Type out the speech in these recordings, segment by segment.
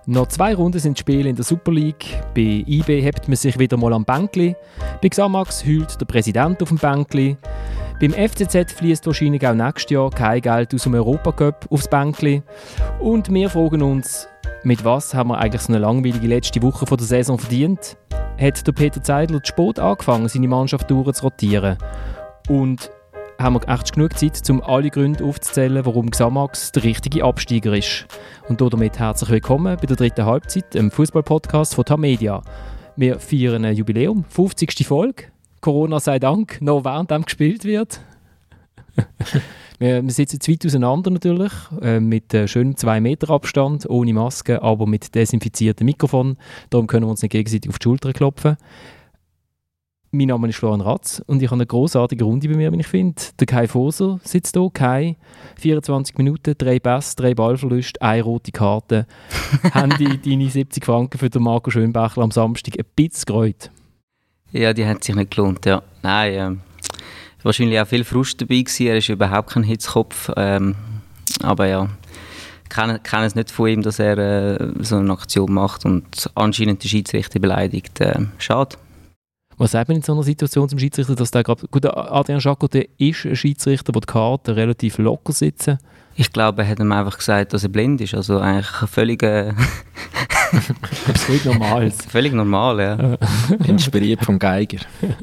Noch 2 Runden sind die Spiele in der Super League. Bei IB hebt man sich wieder mal am Bänkli. Bei Xamax heult der Präsident auf dem Bänkli. Beim FCZ fließt wahrscheinlich auch nächstes Jahr kein Geld aus dem Europacup aufs Bänkli. Und wir fragen uns, mit was haben wir eigentlich so eine langweilige letzte Woche von der Saison verdient? Hat der Peter Zeidler zu spät angefangen, seine Mannschaft durchzurotieren? Und haben wir echt genug Zeit, um alle Gründe aufzuzählen, warum Xamax der richtige Absteiger ist. Und damit herzlich willkommen bei der dritten Halbzeit, dem Fußball-Podcast von Tamedia. Wir feiern ein Jubiläum, 50. Folge. Corona sei Dank, noch während dem gespielt wird. Wir sitzen zu weit auseinander natürlich, mit schönem 2 Meter Abstand, ohne Maske, aber mit desinfiziertem Mikrofon. Darum können wir uns nicht gegenseitig auf die Schulter klopfen. Mein Name ist Florian Ratz und ich habe eine grossartige Runde bei mir, wie ich finde. Der Kai Foser sitzt hier. Kai, 24 Minuten, 3 Pässe, 3 Ballverluste, 1 rote Karte. Haben deine 70 Franken für den Marco Schönbächler am Samstag ein bisschen gereut? Ja, die haben sich nicht gelohnt, ja. Nein, wahrscheinlich auch viel Frust dabei gewesen. Er ist überhaupt kein Hitzkopf. Aber ja, ich kenne es nicht von ihm, dass er so eine Aktion macht und anscheinend den Schiedsrichter beleidigt. Schade. Was sagt man in so einer Situation zum Schiedsrichter, dass der gerade... Gut, Adrian Schacko, der ist ein Schiedsrichter, der die Karten relativ locker sitzen. Ich glaube, er hat ihm einfach gesagt, dass er blind ist. Also eigentlich völlig... Völlig normal. Völlig normal, ja. Inspiriert vom Geiger.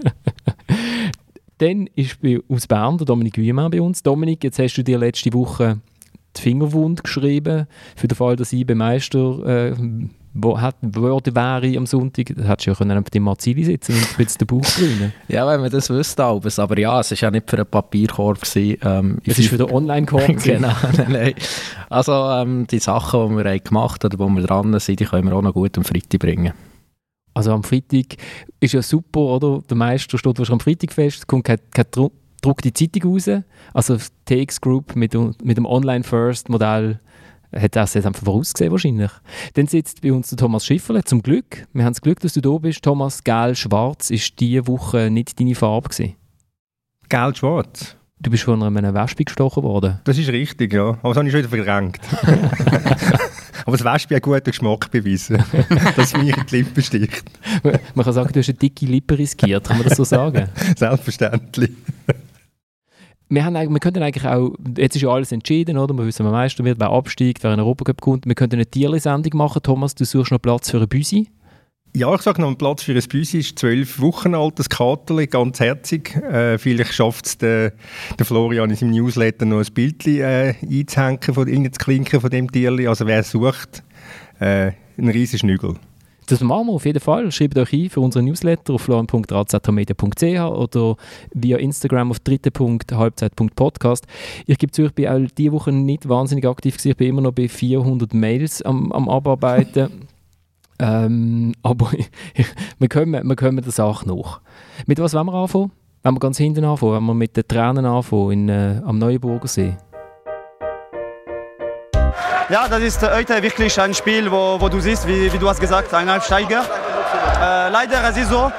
Dann ist aus Bern der Dominik Wiemann bei uns. Dominik, jetzt hast du dir letzte Woche die Fingerwunde geschrieben, für den Fall, dass IB Meister wäre am Sonntag. Da hättest du ja können auf dem Marzili sitzen und ein bisschen den Bauch grünen. Ja, wenn man das wüsste, aber ja, es war ja nicht für einen Papierkorb. Es war für den Online-Korb. Genau, nein. Also die Sachen, die wir gemacht haben oder wo wir dran sind, die können wir auch noch gut am Freitag bringen. Also am Freitag ist ja super, oder? Der Meister steht wahrscheinlich am Freitag fest, kommt keine gedruckte Zeitung raus. Also die TX Group mit dem Online-First-Modell hat das jetzt einfach vorausgesehen wahrscheinlich. Dann sitzt bei uns der Thomas Schifferle, zum Glück. Wir haben das Glück, dass du da bist. Thomas, gelb-schwarz ist diese Woche nicht deine Farbe gewesen. Gelb-schwarz? Du bist von einer Wespe gestochen worden. Das ist richtig, ja. Aber das habe ich schon wieder verdrängt. Aber das Wespe hat guten Geschmack bewiesen, dass mich in die Lippen sticht. Man kann sagen, du hast eine dicke Lippe riskiert, kann man das so sagen? Selbstverständlich. Wir könnten eigentlich auch, jetzt ist ja alles entschieden, oder? Wir wissen, wer Meister wird, wer absteigt, wer in den Europacup kommt. Wir könnten eine Tierli-Sendung machen. Thomas, du suchst noch Platz für eine Büsi? Ja, ich sage noch, ein Platz für ein Büsi ist 12 Wochen altes Katerli, ganz herzig. Vielleicht schafft es der Florian in seinem Newsletter noch ein Bildchen einzuklinken von dem Tierli. Also wer sucht, ein riesen Schnügel. Das machen wir auf jeden Fall. Schreibt euch ein für unseren Newsletter auf florian.ratz@tamedia.ch oder via Instagram auf dritte.halbzeit.podcast. Ich gebe zu, ich bin auch diese Woche nicht wahnsinnig aktiv gewesen. Ich bin immer noch bei 400 Mails am Abarbeiten. Aber wir kommen der Sache nach. Mit was wollen wir anfangen? Wollen wir ganz hinten anfangen? Wollen wir mit den Tränen anfangen am Neuenburger See? Ja, das ist heute wirklich ein Spiel, wo du siehst, wie du hast gesagt, ein Aufsteiger. Leider es ist so,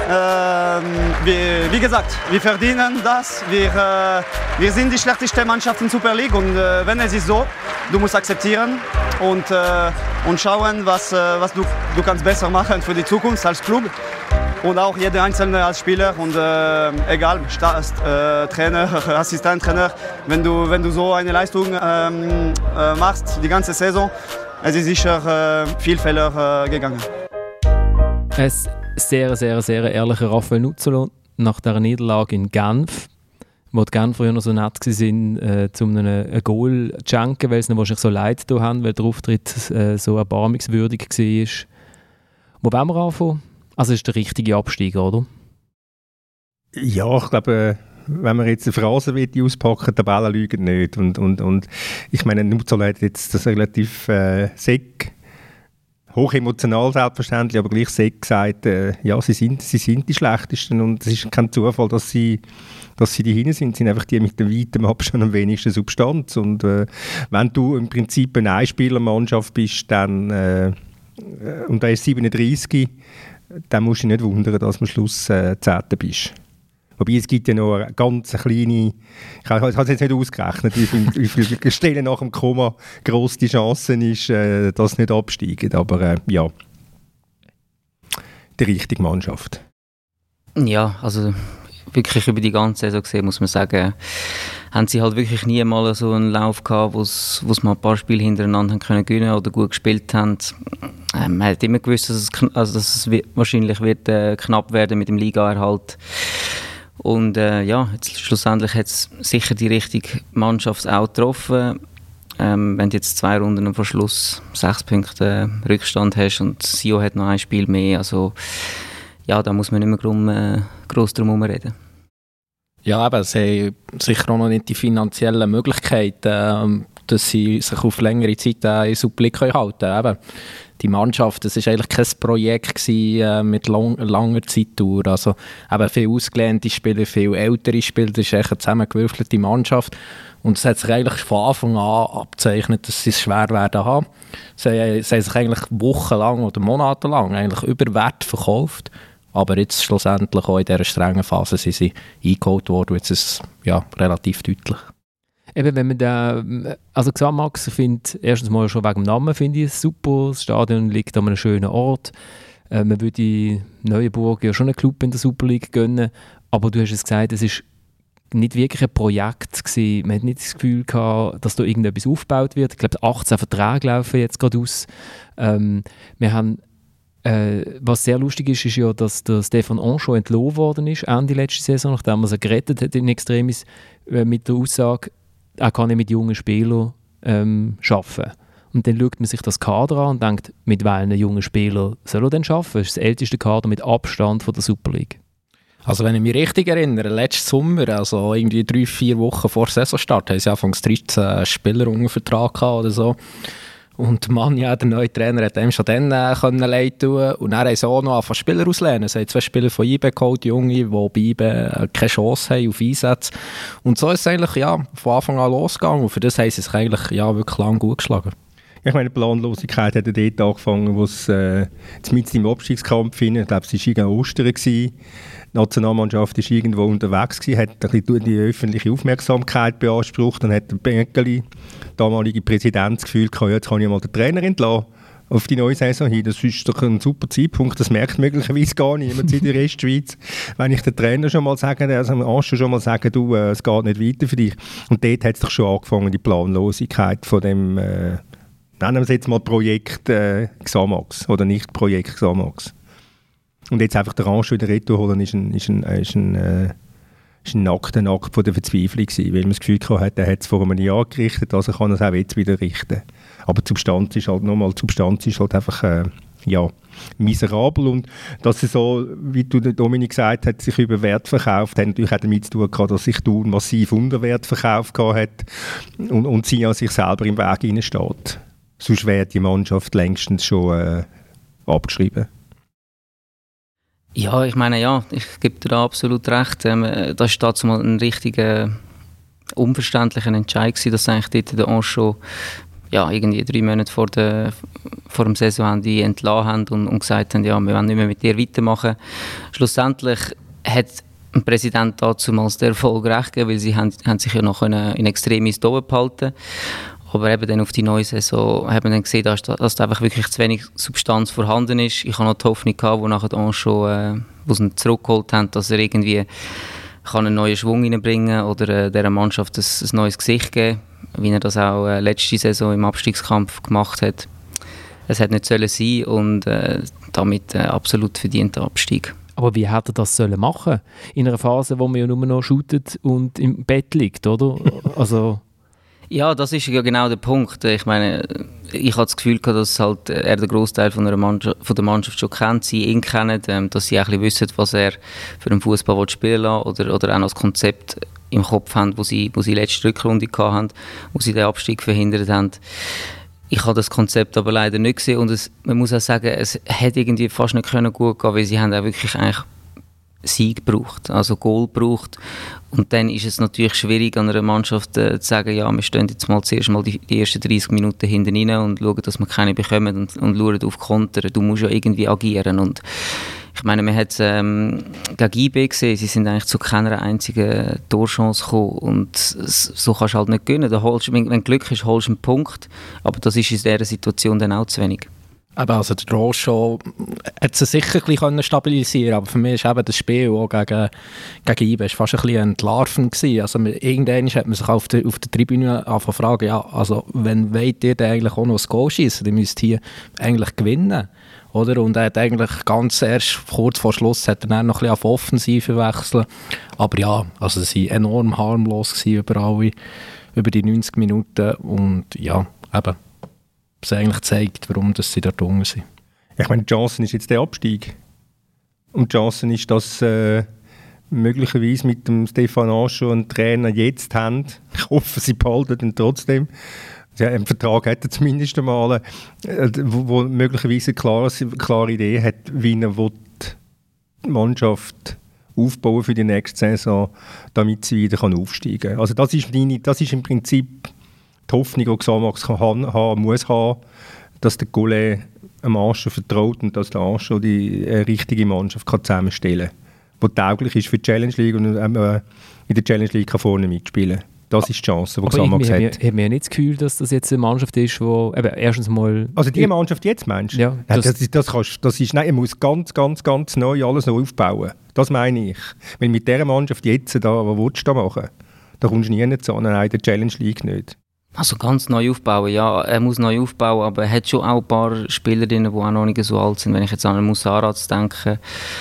wie gesagt, wir verdienen das. Wir sind die schlechteste Mannschaft in Super League und wenn es ist so, du musst akzeptieren und schauen, was du kannst besser machen für die Zukunft als Club. Und auch jeder Einzelne als Spieler und egal, Trainer, Assistenttrainer, wenn du so eine Leistung machst, die ganze Saison, es ist sicher viel Fehler gegangen. Ein sehr, sehr, sehr ehrlicher Raphael Nuzzolo nach dieser Niederlage in Genf, wo die Genfer ja noch so nett waren, um ein Goal zu schenken, weil sie ihnen wahrscheinlich so leid da haben, weil der Auftritt so erbarmungswürdig war. Wo wollen wir anfangen? Also ist der richtige Abstieg, oder? Ja, ich glaube, wenn man jetzt eine Phrase auspacken will, Tabellen lügen nicht. Und ich meine, Nuzzolo hat jetzt das relativ hochemotional selbstverständlich, aber gleich gesagt, ja, sie sind die Schlechtesten und es ist kein Zufall, dass sie die hinten sind. Sie sind einfach die mit dem weiten Abstand am wenigsten Substanz. Und wenn du im Prinzip eine Einspielermannschaft bist, dann und da ist 37, dann musst du dich nicht wundern, dass du am Schluss 10. bist. Wobei es gibt ja noch eine ganz kleine, ich habe es jetzt nicht ausgerechnet, wie viele Stellen nach dem Komma gross die Chance ist, dass nicht absteigen. Aber ja, die richtige Mannschaft. Ja, also wirklich über die ganze Saison gesehen, muss man sagen, haben sie halt wirklich nie mal so einen Lauf gehabt, wo sie mal ein paar Spiele hintereinander können gewinnen oder gut gespielt haben. Man hat immer gewusst, dass es wahrscheinlich wird, knapp werden mit dem Ligaerhalt. Und jetzt schlussendlich hat es sicher die richtige Mannschaft auch getroffen. Wenn du jetzt 2 Runden vor Schluss 6 Punkte Rückstand hast und Sio hat noch ein Spiel mehr, also ja, da muss man nicht mehr gross drum herum reden. Ja, aber sie haben sicher auch noch nicht die finanziellen Möglichkeiten, dass sie sich auf längere Zeit in den Blick halten können. Die Mannschaft, das war eigentlich kein Projekt mit langer Zeitdauer. Also eben viele ausgelehnte Spieler, viele ältere Spieler, das ist echt eine zusammengewürfelte Mannschaft. Und es hat sich eigentlich von Anfang an abgezeichnet, dass sie es schwer werden haben. Sie haben sich eigentlich wochenlang oder monatelang eigentlich über Wert verkauft. Aber jetzt schlussendlich auch in dieser strengen Phase sind sie eingeholt worden. Jetzt ist es ja relativ deutlich. Eben, wenn man da, also Xamax, finde erstens mal schon wegen dem Namen finde ich es super. Das Stadion liegt an einem schönen Ort. Man würde Neuenburg ja schon einen Club in der Super League gönnen. Aber du hast es gesagt, es ist nicht wirklich ein Projekt gewesen. Man hat nicht das Gefühl gehabt, dass da irgendetwas aufgebaut wird. Ich glaube, 18 Verträge laufen jetzt gerade aus. Wir haben was sehr lustig ist, ist ja, dass der Stefan Anchot entlassen worden ist, Ende letzte Saison, nachdem er sie gerettet hat in Extremis, mit der Aussage, er kann nicht mit jungen Spielern arbeiten. Und dann schaut man sich das Kader an und denkt, mit welchen jungen Spielern soll er denn arbeiten? Das ist das älteste Kader mit Abstand von der Super League. Also wenn ich mich richtig erinnere, letzten Sommer, also irgendwie 3-4 Wochen vor Saisonstart, haben sie anfangs 13 Spieler unter Vertrag gehabt oder so. Und Mann, ja, der neue Trainer hat ihm schon dann leid tun. Und dann haben sie auch noch angefangen Spieler auszulehnen. Sie haben 2 Spieler von IB geholt, Junge, die bei IB keine Chance haben auf Einsätze. Und so ist es eigentlich von Anfang an losgegangen. Und für das haben sie sich eigentlich wirklich lange gut geschlagen. Ich meine, die Planlosigkeit hat dort angefangen, wo es mitten im Abstiegskampf finden. Ich glaube, es war gegen Ostern. Die Nationalmannschaft war irgendwo unterwegs, hat ein bisschen die öffentliche Aufmerksamkeit beansprucht. Dann hat der Benkeli, damalige Präsident, das Gefühl gehabt, jetzt kann ich mal den Trainer entlassen auf die neue Saison hin. Das ist doch ein super Zeitpunkt, das merkt möglicherweise gar niemand in der Restschweiz. Wenn ich den Trainer schon mal sage, also schon mal sagen, du, es geht nicht weiter für dich. Und dort hat es doch schon angefangen, die Planlosigkeit von dem, nennen wir es jetzt mal Projekt Xamax oder nicht Projekt Xamax. Und jetzt einfach den Anschluss in der Retour holen, ist ein nackter Akt von der Verzweiflung gewesen, weil man das Gefühl hatte, er hat es vor einem Jahr gerichtet, also kann er es auch jetzt wieder richten. Aber die Substanz ist halt einfach miserabel. Und dass er so, wie du Dominik gesagt hast, sich über Wert verkauft, hat natürlich auch damit zu tun gehabt, dass sich Thun massiv unter Wert verkauft hat und sie an sich selber im Weg hineinsteht. Sonst wäre die Mannschaft längstens schon abgeschrieben. Ja, ich meine, ich gebe dir da absolut recht. Das war dazu mal ein richtiger unverständlicher Entscheid gewesen, dass eigentlich dort der Anchot irgendwie 3 Monate vor dem Saisonende entlassen haben und gesagt haben, wir wollen nicht mehr mit dir weitermachen. Schlussendlich hat ein Präsident damals der Erfolg recht gegeben, weil sie haben sich ja noch in Extremis oben behalten. Aber eben dann auf die neue Saison haben wir dann gesehen, dass da einfach wirklich zu wenig Substanz vorhanden ist. Ich habe noch die Hoffnung gehabt, wo nachher Anchot, wo sie ihn zurückgeholt haben, dass er irgendwie kann einen neuen Schwung reinbringen oder dieser Mannschaft ein neues Gesicht geben, wie er das auch letzte Saison im Abstiegskampf gemacht hat. Es hätte nicht sollen sein und damit absolut verdienter Abstieg. Aber wie hätte er das machen sollen? In einer Phase, wo man ja nur noch shootet und im Bett liegt, oder? Also ja, das ist ja genau der Punkt. Ich meine, ich habe das Gefühl gehabt, dass halt er den Grossteil von der Mannschaft schon kennt, sie ihn kennen, dass sie auch ein bisschen wissen, was er für einen Fußball spielen lassen oder auch noch das Konzept im Kopf haben, wo sie letzte Rückrunde hatten, wo sie den Abstieg verhindert haben. Ich habe das Konzept aber leider nicht gesehen und man muss auch sagen, es hätte irgendwie fast nicht gut gehen, weil sie haben auch wirklich eigentlich Sieg gebraucht, also Goal gebraucht. Und dann ist es natürlich schwierig, an einer Mannschaft zu sagen, wir stehen jetzt mal zuerst mal die ersten 30 Minuten hinten rein und schauen, dass wir keine bekommen und schauen auf Konter. Du musst ja irgendwie agieren. Und Ich meine, man hat es gegen IB gesehen, sie sind eigentlich zu keiner einzigen Torchance gekommen und so kannst du halt nicht gewinnen. Wenn du Glück hast, holst du einen Punkt, aber das ist in dieser Situation dann auch zu wenig. Also der Rocho hat sie sicher ein bisschen stabilisieren, aber für mich ist eben das Spiel auch gegen IBE fast ein bisschen entlarvend gewesen. Also irgendwann hat man sich auf der Tribüne fragen, ja, also wenn wollt ihr denn eigentlich auch noch ein Goal schiessen, dann müsst ihr hier eigentlich gewinnen. Oder? Und er hat eigentlich ganz erst kurz vor Schluss hat er dann noch ein bisschen auf Offensive wechseln. Aber ja, also sie waren enorm harmlos über die 90 Minuten und ja, eben. Es eigentlich zeigt, warum sie dort unten sind. Ich meine, die Chance ist jetzt der Abstieg. Und die Chance ist, dass möglicherweise mit dem Stefan Anschau einen Trainer jetzt haben. Ich hoffe, sie behalten ihn trotzdem. Ja, einen Vertrag hat er zumindest einmal, wo möglicherweise eine klare Idee hat, wie er die Mannschaft aufbauen für die nächste Saison, damit sie wieder aufsteigen kann. Also das ist im Prinzip die Hoffnung, die Xamax muss haben, dass der Goulet am Anschau vertraut und dass der Anschau die richtige Mannschaft zusammenstellen kann, die tauglich ist für die Challenge League und in der Challenge League kann vorne mitspielen kann. Das ist die Chance, die Xamax hat. Ich habe ja nicht das Gefühl, dass das jetzt eine Mannschaft ist, die erstens mal... Also die Mannschaft jetzt, meinst du? Ja. Nein, er muss ganz neu alles neu aufbauen. Das meine ich. Weil mit dieser Mannschaft jetzt, was willst du da machen? Da kommst du nie nicht an, nein, der Challenge League nicht. Also ganz neu aufbauen, ja, er muss neu aufbauen, aber er hat schon auch ein paar Spieler drin, die auch noch nicht so alt sind. Wenn ich jetzt an Musarats denke,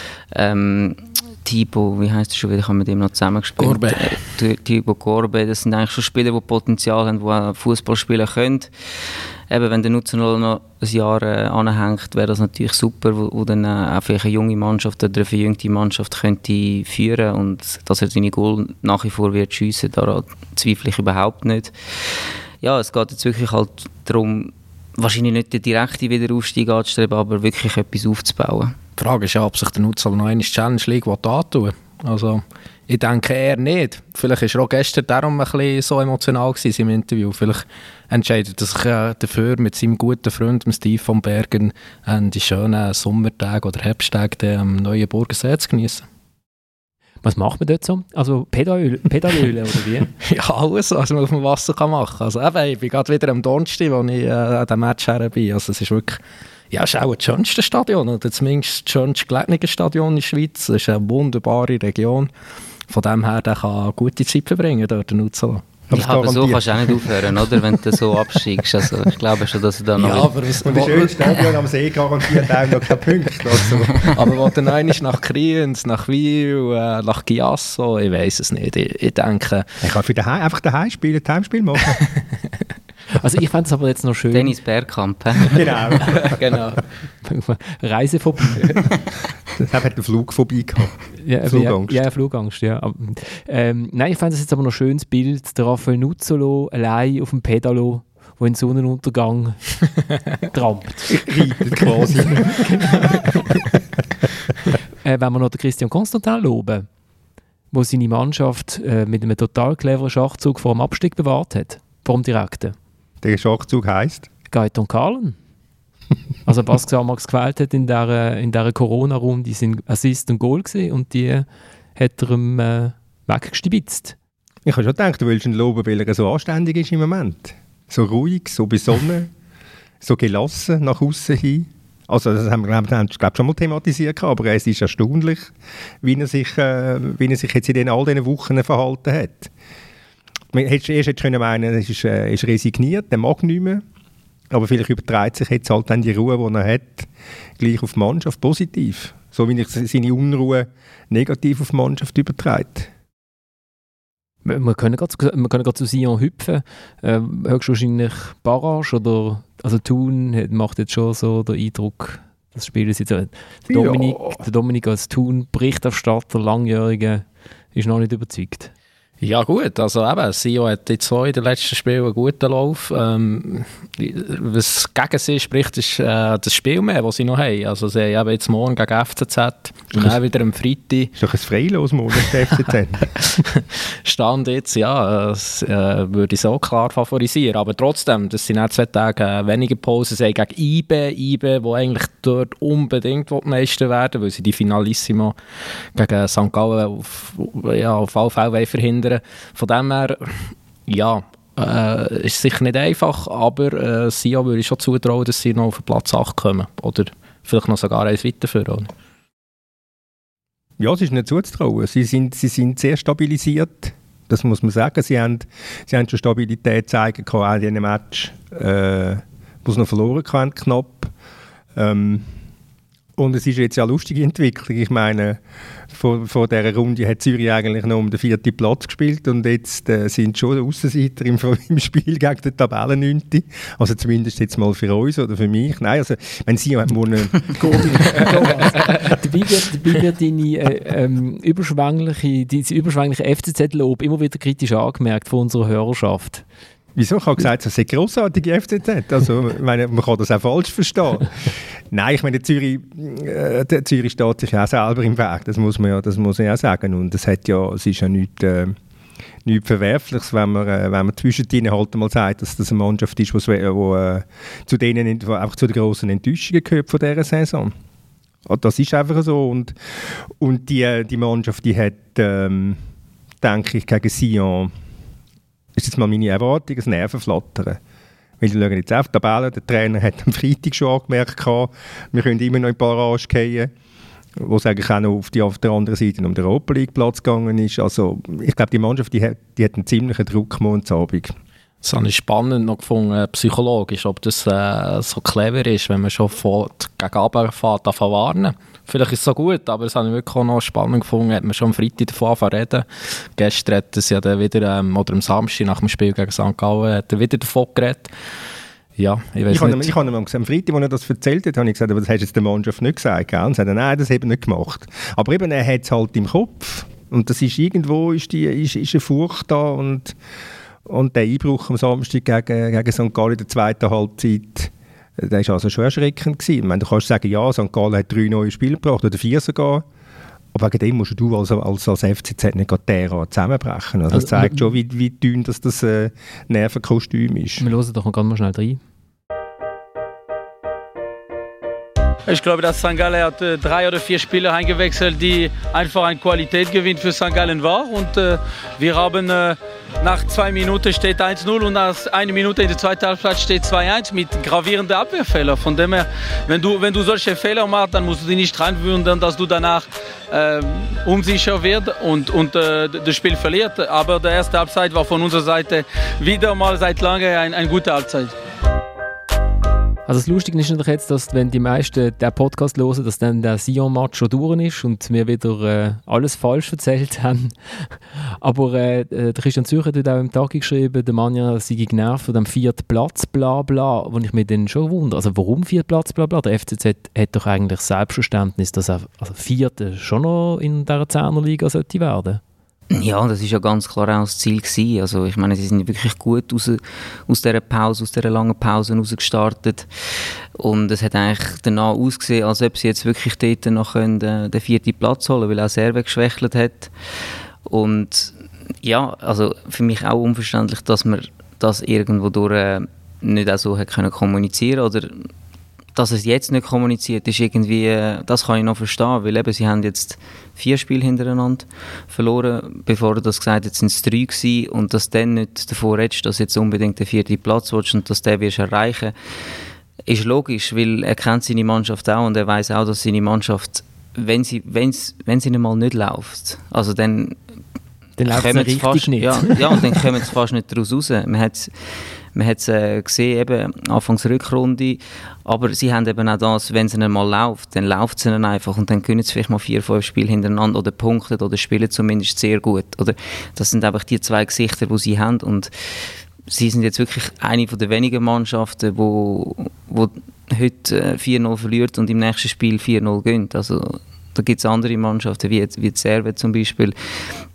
Thibaut, wie heisst er schon wieder, ich habe mit ihm noch zusammengespielt. Corbe. Thibaut Corbe, das sind eigentlich schon Spieler, die Potenzial haben, die auch Fußball spielen können. Eben, wenn der Nutzerl noch ein Jahr anhängt, wäre das natürlich super, wo dann auch vielleicht eine junge Mannschaft oder eine verjüngte Mannschaft könnte führen und dass er seine Goal nach wie vor wird schiessen, daran zweifle ich überhaupt nicht. Ja, es geht jetzt wirklich halt darum, wahrscheinlich nicht den direkten Wiederaufstieg anzustreben, aber wirklich etwas aufzubauen. Die Frage ist ja, ob sich der Nutzerl noch eine Challenge League antun will. Also, ich denke eher nicht. Vielleicht war er auch gestern darum ein bisschen so emotional im Interview. Vielleicht entscheidet er sich dafür, mit seinem guten Freund Steve von Bergen die schönen Sommertage oder Herbsttage am neuen Burgersee zu genießen. Was macht man dort so? Also Pedalölen oder wie? Ja, alles, was man auf dem Wasser machen kann. Also eben, ich bin gerade wieder am Donnerstag, wo ich an diesem Match her bin. Also es ist wirklich, ja, es ist auch das schönste Stadion, oder zumindest das schönste gelegene Stadion in der Schweiz. Es ist eine wunderbare Region. Von dem her, der kann eine gute Zeit verbringen, dort in Uzzala. Ja, aber so kannst du auch nicht aufhören, oder? Wenn du so absteigst. Also, ich glaube schon, dass du da noch... Ja, aber das schöne Stadion am See garantiert auch noch keinen Punkt. Also. Aber wo dann einer nach Kriens, nach Wiel, nach Chiasso, ich weiss es nicht. Ich denke... Ich kann für einfach daheim spielen, das Heimspiel machen. Also ich fände es aber jetzt noch schön... Dennis Bergkamp. Genau. Reisephobie. Das hat eine Flugphobie gehabt. Ja, Flugangst. Ja, Flugangst, ja. Aber, nein, ich fände es jetzt aber noch ein schönes Bild, der Raphael Nuzzolo allein auf dem Pedalo, der in Sonnenuntergang trampt. Reitet quasi. Wenn wir noch den Christian Constantin loben, der seine Mannschaft mit einem total cleveren Schachzug vor dem Abstieg bewahrt hat, vor dem Direkten. Der Schachzug heisst? Gaetan Kahlen. Also was Xamax gewählt hat in dieser Corona-Runde, sind Assist und Goal gewesen, und die hat er ihm weggestibitzt. Ich habe schon gedacht, du willst ihn loben, weil er so anständig ist im Moment. So ruhig, so besonnen, so gelassen nach außen hin. Also das haben wir glaube ich schon mal thematisiert, aber es ist erstaunlich, wie er sich jetzt in all diesen Wochen verhalten hat. Man hätte erst können meinen, er ist resigniert, der mag nicht mehr. Aber vielleicht überträgt sich jetzt halt dann die Ruhe, die er hat, gleich auf die Mannschaft positiv. So wie ich seine Unruhe negativ auf die Mannschaft überträgt. Wir können gerade zu Sion hüpfen. Höchstwahrscheinlich Barrage oder... Also Thun macht jetzt schon so den Eindruck, das Spiel ist jetzt... Der Dominik als Thun-Berichterstatter, Langjährige, ist noch nicht überzeugt. Ja gut, also eben, Sion hat jetzt so in den letzten Spielen einen guten Lauf. Was gegen sie spricht, ist das Spiel mehr, das sie noch haben. Also sie haben jetzt morgen gegen FCZ und dann wieder am Freitag. Ist doch ein Freilos morgen der FCZ. Stand jetzt, ja, das würde ich so klar favorisieren. Aber trotzdem, das sind auch 2 Tage weniger Pause. Sie haben gegen IBE, wo eigentlich dort unbedingt Meister werden, weil sie die Finalissimo gegen St. Gallen auf alle Fälle verhindern. Von dem her, ja, ist sicher nicht einfach, aber Sion würde ich schon zutrauen, dass sie noch auf Platz 8 kommen. Oder vielleicht noch sogar eins weiterführen. Ja, es ist nicht zuzutrauen. Sie sind sehr stabilisiert. Das muss man sagen. Sie haben schon Stabilität gezeigt, auch in diesem Match, wo sie noch verloren haben, knapp. Und es ist jetzt ja eine lustige Entwicklung. Ich meine, vor dieser Runde hat Zürich eigentlich noch um den 4. Platz gespielt und jetzt sind schon Aussenseiter im Spiel gegen den Tabellen-9. Also zumindest jetzt mal für uns oder für mich. Nein, also wenn Sie dabei wird deine überschwängliche FCZ-Lob immer wieder kritisch angemerkt von unserer Hörerschaft. Wieso? Ich habe gesagt, das ist eine grossartige FCZ. Also, ich meine, man kann das auch falsch verstehen. Nein, ich meine, Zürich steht sich auch selber im Weg. Das muss man ja auch sagen. Und es ist ja nichts Verwerfliches, wenn man zwischendrin halt mal sagt, dass das eine Mannschaft ist, die zu den grossen Enttäuschungen gehört von dieser Saison. Das ist einfach so. Und die Mannschaft, die hat, denke ich, gegen Sion, ist jetzt mal meine Erwartung, ein Nervenflattern. Weil die schauen jetzt auf die Tabelle, der Trainer hat am Freitag schon angemerkt, wir können immer noch in Barrage gehen, wo es eigentlich auch noch auf der anderen Seite um den Europa League Platz gegangen ist. Also ich glaube, die Mannschaft die hat einen ziemlichen Druck morgen Abend. Das habe ich spannend noch gefunden, psychologisch, ob das so clever ist, wenn man schon gegen runterfährt, davon warnen. Vielleicht ist es so gut, aber das habe ich wirklich auch noch spannend gefunden, hat man schon am Freitag davon angefangen reden. Gestern hat es ja dann wieder, oder am Samstag nach dem Spiel gegen St. Gallen, hat er wieder davon geredet. Ja, ich weiß nicht. Ich habe ihm am Freitag, als er das erzählt hat, habe ich gesagt, aber das hast du jetzt der Mannschaft nicht gesagt. Gell? Und er sagte, nein, das habe ich nicht gemacht. Aber eben, er hat es halt im Kopf. Und das ist irgendwo ist eine Furcht da und der Einbruch am Samstag gegen St. Gallen in der zweiten Halbzeit, der war also schon erschreckend gewesen. Ich meine, du kannst sagen, ja, St. Gallen hat 3 neue Spieler gebracht, oder 4 sogar. Aber wegen dem musst du als FCZ nicht derart zusammenbrechen. Also das zeigt schon, wie dünn das Nervenkostüm ist. Wir hören doch mal schnell rein. Ich glaube, dass St. Gallen hat 3 oder 4 Spieler eingewechselt, die einfach ein Qualitätsgewinn für St. Gallen war. Und wir haben nach 2 Minuten steht 1-0 und nach 1 Minute in der zweiten Halbzeit steht 2-1 mit gravierenden Abwehrfehlern. Von dem her, wenn du solche Fehler machst, dann musst du dich nicht reinwundern, dass du danach unsicher wirst und das Spiel verliert. Aber der erste Halbzeit war von unserer Seite wieder mal seit langem eine gute Halbzeit. Also das Lustige ist natürlich jetzt, dass wenn die meisten den Podcast hören, dass dann der Sion-Match schon durch ist und wir wieder alles falsch erzählt haben. Aber der Christian Zürcher hat auch im Tag geschrieben, der Mann ja sei genervt von dem 4. Platz, bla bla, wo ich mich dann schon wundere. Also warum 4. Platz, bla bla? Der FCZ hat doch eigentlich Selbstverständnis, dass er 4. schon noch in dieser 10er Liga sollte werden. Ja, das war ja ganz klar auch das Ziel gewesen. Also ich meine, sie sind wirklich gut aus dieser Pause, aus dieser langen Pause rausgestartet. Und es hat eigentlich danach ausgesehen, als ob sie jetzt wirklich dort noch den 4. Platz holen können, weil auch Serve geschwächelt hat. Und ja, also für mich auch unverständlich, dass man das irgendwo durch nicht auch so hat können kommunizieren oder dass es jetzt nicht kommuniziert ist, irgendwie, das kann ich noch verstehen, weil eben, sie haben jetzt 4 Spiele hintereinander verloren, bevor du das gesagt hast, sind es 3 gewesen und dass du dann nicht davor redest, dass du jetzt unbedingt den 4. Platz willst und dass du den wirst erreichen, ist logisch, weil er kennt seine Mannschaft auch und er weiß auch, dass seine Mannschaft, wenn sie nicht mal nicht läuft, also dann läuft es richtig fast, nicht. Ja, und dann kommen sie fast nicht daraus raus. Man hat es gesehen, eben Anfangs Rückrunde, aber sie haben eben auch das, wenn es ihnen mal läuft, dann läuft es ihnen einfach und dann können sie vielleicht mal 4-5 Spiele hintereinander oder punkten oder spielen zumindest sehr gut. Oder das sind einfach die 2 Gesichter, die sie haben und sie sind jetzt wirklich eine der wenigen Mannschaften, wo heute 4-0 verliert und im nächsten Spiel 4-0 gewinnt. Also da gibt es andere Mannschaften, wie die Serve zum Beispiel,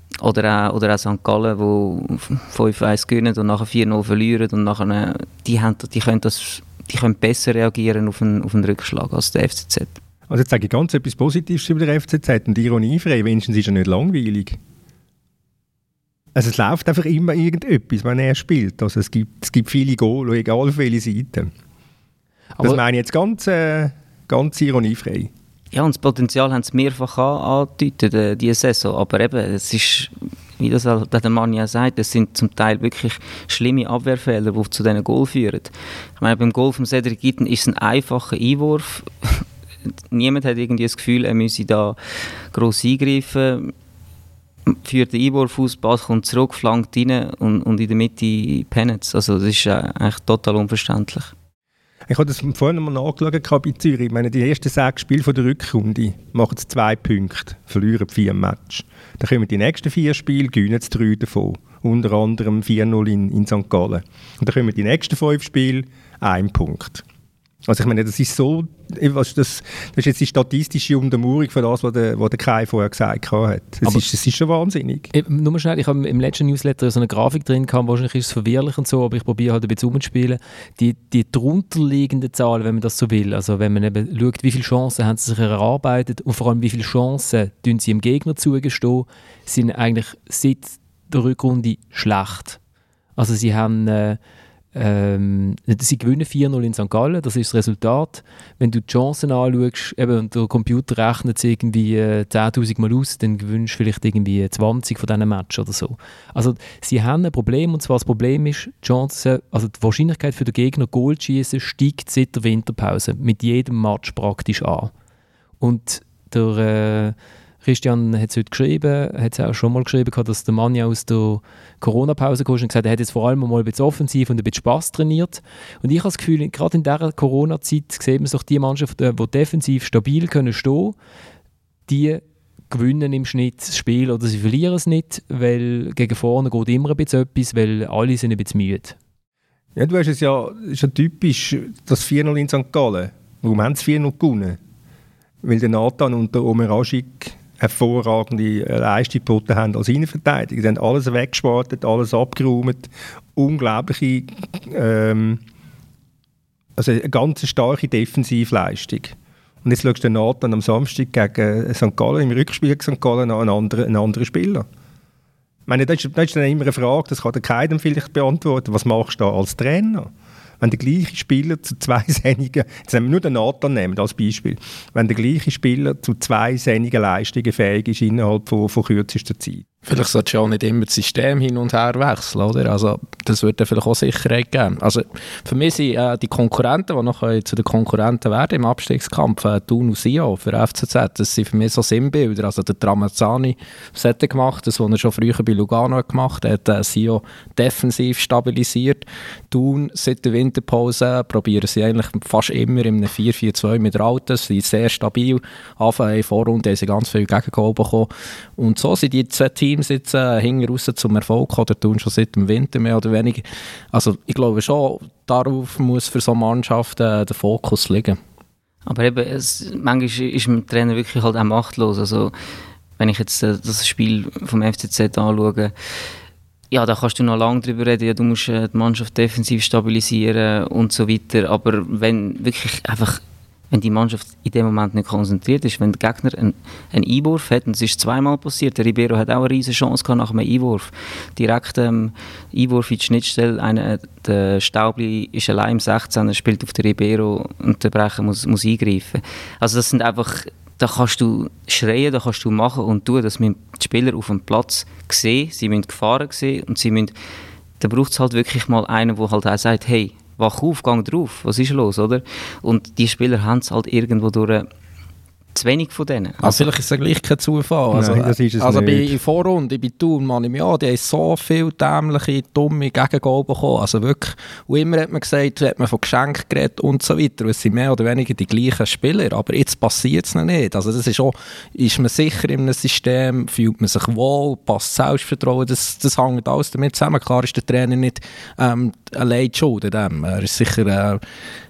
Oder auch St. Gallen, die 5-1 gewinnen und nachher 4-0 verlieren und nachher, die können besser reagieren auf einen Rückschlag als der FCZ. Also jetzt sage ich ganz etwas Positives über den FCZ und ironiefrei, wenigstens ist er nicht langweilig. Also es läuft einfach immer irgendetwas, wenn er spielt. Also es gibt viele Goal, egal auf welche Seite. Das meine ich jetzt ganz ironiefrei. Ja, und das Potenzial haben sie mehrfach angedeutet, diese Saison. Aber eben, es ist, wie das der Mann ja sagt, es sind zum Teil wirklich schlimme Abwehrfehler, die zu diesen Goal führen. Ich meine, beim Goal von Cedric Itten ist es ein einfacher Einwurf. Niemand hat irgendwie das Gefühl, er müsse da gross eingreifen. Führt den Einwurf aus, Ball kommt zurück, flankt rein und in der Mitte pennt es. Also das ist eigentlich total unverständlich. Ich habe das vorhin mal nachgeschaut bei Zürich. Ich meine, die ersten 6 Spiele von der Rückrunde machen sie 2 Punkte, verlieren 4 Matches. Dann kommen die nächsten 4 Spiele, gewinnen sie 3 davon. Unter anderem 4-0 in St. Gallen. Und dann kommen die nächsten 5 Spiele, 1 Punkt. Also ich meine, das ist so, das ist jetzt die statistische Untermauerung von das, was der Kai vorher gesagt hat. Das ist schon wahnsinnig. Nur mal schnell, ich habe im letzten Newsletter so eine Grafik drin gehabt, wahrscheinlich ist es verwirrlich und so, aber ich probiere halt ein bisschen umzuspielen. Die drunterliegenden Zahlen, wenn man das so will, also wenn man eben schaut, wie viele Chancen haben sie sich erarbeitet und vor allem wie viele Chancen tun sie dem Gegner zugestehen, sind eigentlich seit der Rückrunde schlecht. Also sie haben sie gewinnen 4-0 in St. Gallen, das ist das Resultat. Wenn du die Chancen anschaust, eben, der Computer rechnet es irgendwie 10'000 Mal aus, dann gewinnst du vielleicht irgendwie 20 von diesen Matches oder so. Also sie haben ein Problem, und zwar das Problem ist, die Chancen, also die Wahrscheinlichkeit für den Gegner, Goal zu schießen, steigt seit der Winterpause mit jedem Match praktisch an. Und der Christian hat es heute geschrieben, hat es auch schon mal geschrieben, dass der Mann ja aus der Corona-Pause kam und gesagt hat, er hat jetzt vor allem mal ein bisschen offensiv und ein bisschen Spass trainiert. Und ich habe das Gefühl, gerade in dieser Corona-Zeit sieht man sich die Mannschaften, die defensiv stabil können stehen, die gewinnen im Schnitt das Spiel oder sie verlieren es nicht, weil gegen vorne geht immer ein bisschen etwas, weil alle sind ein bisschen müde. Ja, du hast es ja, ist ja typisch, das 4-0 in St. Gallen. Warum haben sie 4-0 gewonnen? Weil der Nathan und der Omer Aschik hervorragende Leistung geboten haben als Innenverteidiger. Sie haben alles weggeschwartet, alles abgeräumt. Unglaubliche, also eine ganz starke Defensivleistung. Und jetzt schaust du Nathan am Samstag gegen St. Gallen, im Rückspiel gegen St. Gallen, an einen anderen Spieler. Ich meine, das ist dann immer eine Frage, das kann der Kai dann vielleicht beantworten. Was machst du da als Trainer? Wenn der gleiche Spieler zu 2 Sendungen, jetzt nehmen wir nur den Nathan nehmen als Beispiel, wenn der gleiche Spieler zu 2 Sendungen Leistungen fähig ist innerhalb von kürzester Zeit. Vielleicht sollte du auch nicht immer das System hin und her wechseln, oder? Also das würde vielleicht auch Sicherheit geben. Also für mich sind die Konkurrenten, die noch zu den Konkurrenten werden im Abstiegskampf, Thun und Sion für FCZ, das sind für mich so Sinnbilder. Also der Tramezzani hat gemacht, das, was er schon früher bei Lugano gemacht hat, Sion defensiv stabilisiert. Thun seit der Winterpause probieren sie eigentlich fast immer in einem 4-4-2 mit Rauten, sie sind sehr stabil. Anfang in Vorrunde haben sie ganz viel Gegengol bekommen. Und so sind die 2 Teams jetzt hinten raus zum Erfolg oder tun schon seit dem Winter mehr oder weniger. Also ich glaube schon, darauf muss für so eine Mannschaft der Fokus liegen. Aber eben, manchmal ist ein Trainer wirklich halt auch machtlos. Also wenn ich jetzt das Spiel vom FCZ anschaue, ja, da kannst du noch lange drüber reden, ja, du musst die Mannschaft defensiv stabilisieren und so weiter. Aber wenn wirklich einfach, wenn die Mannschaft in dem Moment nicht konzentriert ist, wenn der Gegner einen Einwurf hat, und es ist 2-mal passiert, der Ribeiro hat auch eine riesige Chance gehabt nach einem Einwurf, direkt Einwurf in die Schnittstelle, der Staubli ist allein im 16er, spielt auf den Ribeiro und der Brecher muss eingreifen. Also das sind einfach, da kannst du schreien, da kannst du machen und tun, dass die Spieler auf dem Platz sehen, sie müssen Gefahren sehen und da braucht es halt wirklich mal einen, der halt auch sagt, hey, wach auf, gang drauf, was ist los, oder? Und die Spieler haben es halt irgendwo durch zu wenig von denen. Also vielleicht ist es gleich kein Zufall. Also, nein, das ist es also nicht. bei Vorrunde, bei Thun, die haben so viele dämliche, dumme Gegengol bekommen. Also wirklich, und immer hat man gesagt, hat man von Geschenken geredet und so weiter. Und es sind mehr oder weniger die gleichen Spieler, aber jetzt passiert es noch nicht. Also das ist auch, ist man sicher in einem System, fühlt man sich wohl, passt Selbstvertrauen, das hängt alles damit zusammen. Klar ist der Trainer nicht allein schuld an dem. Er ist sicher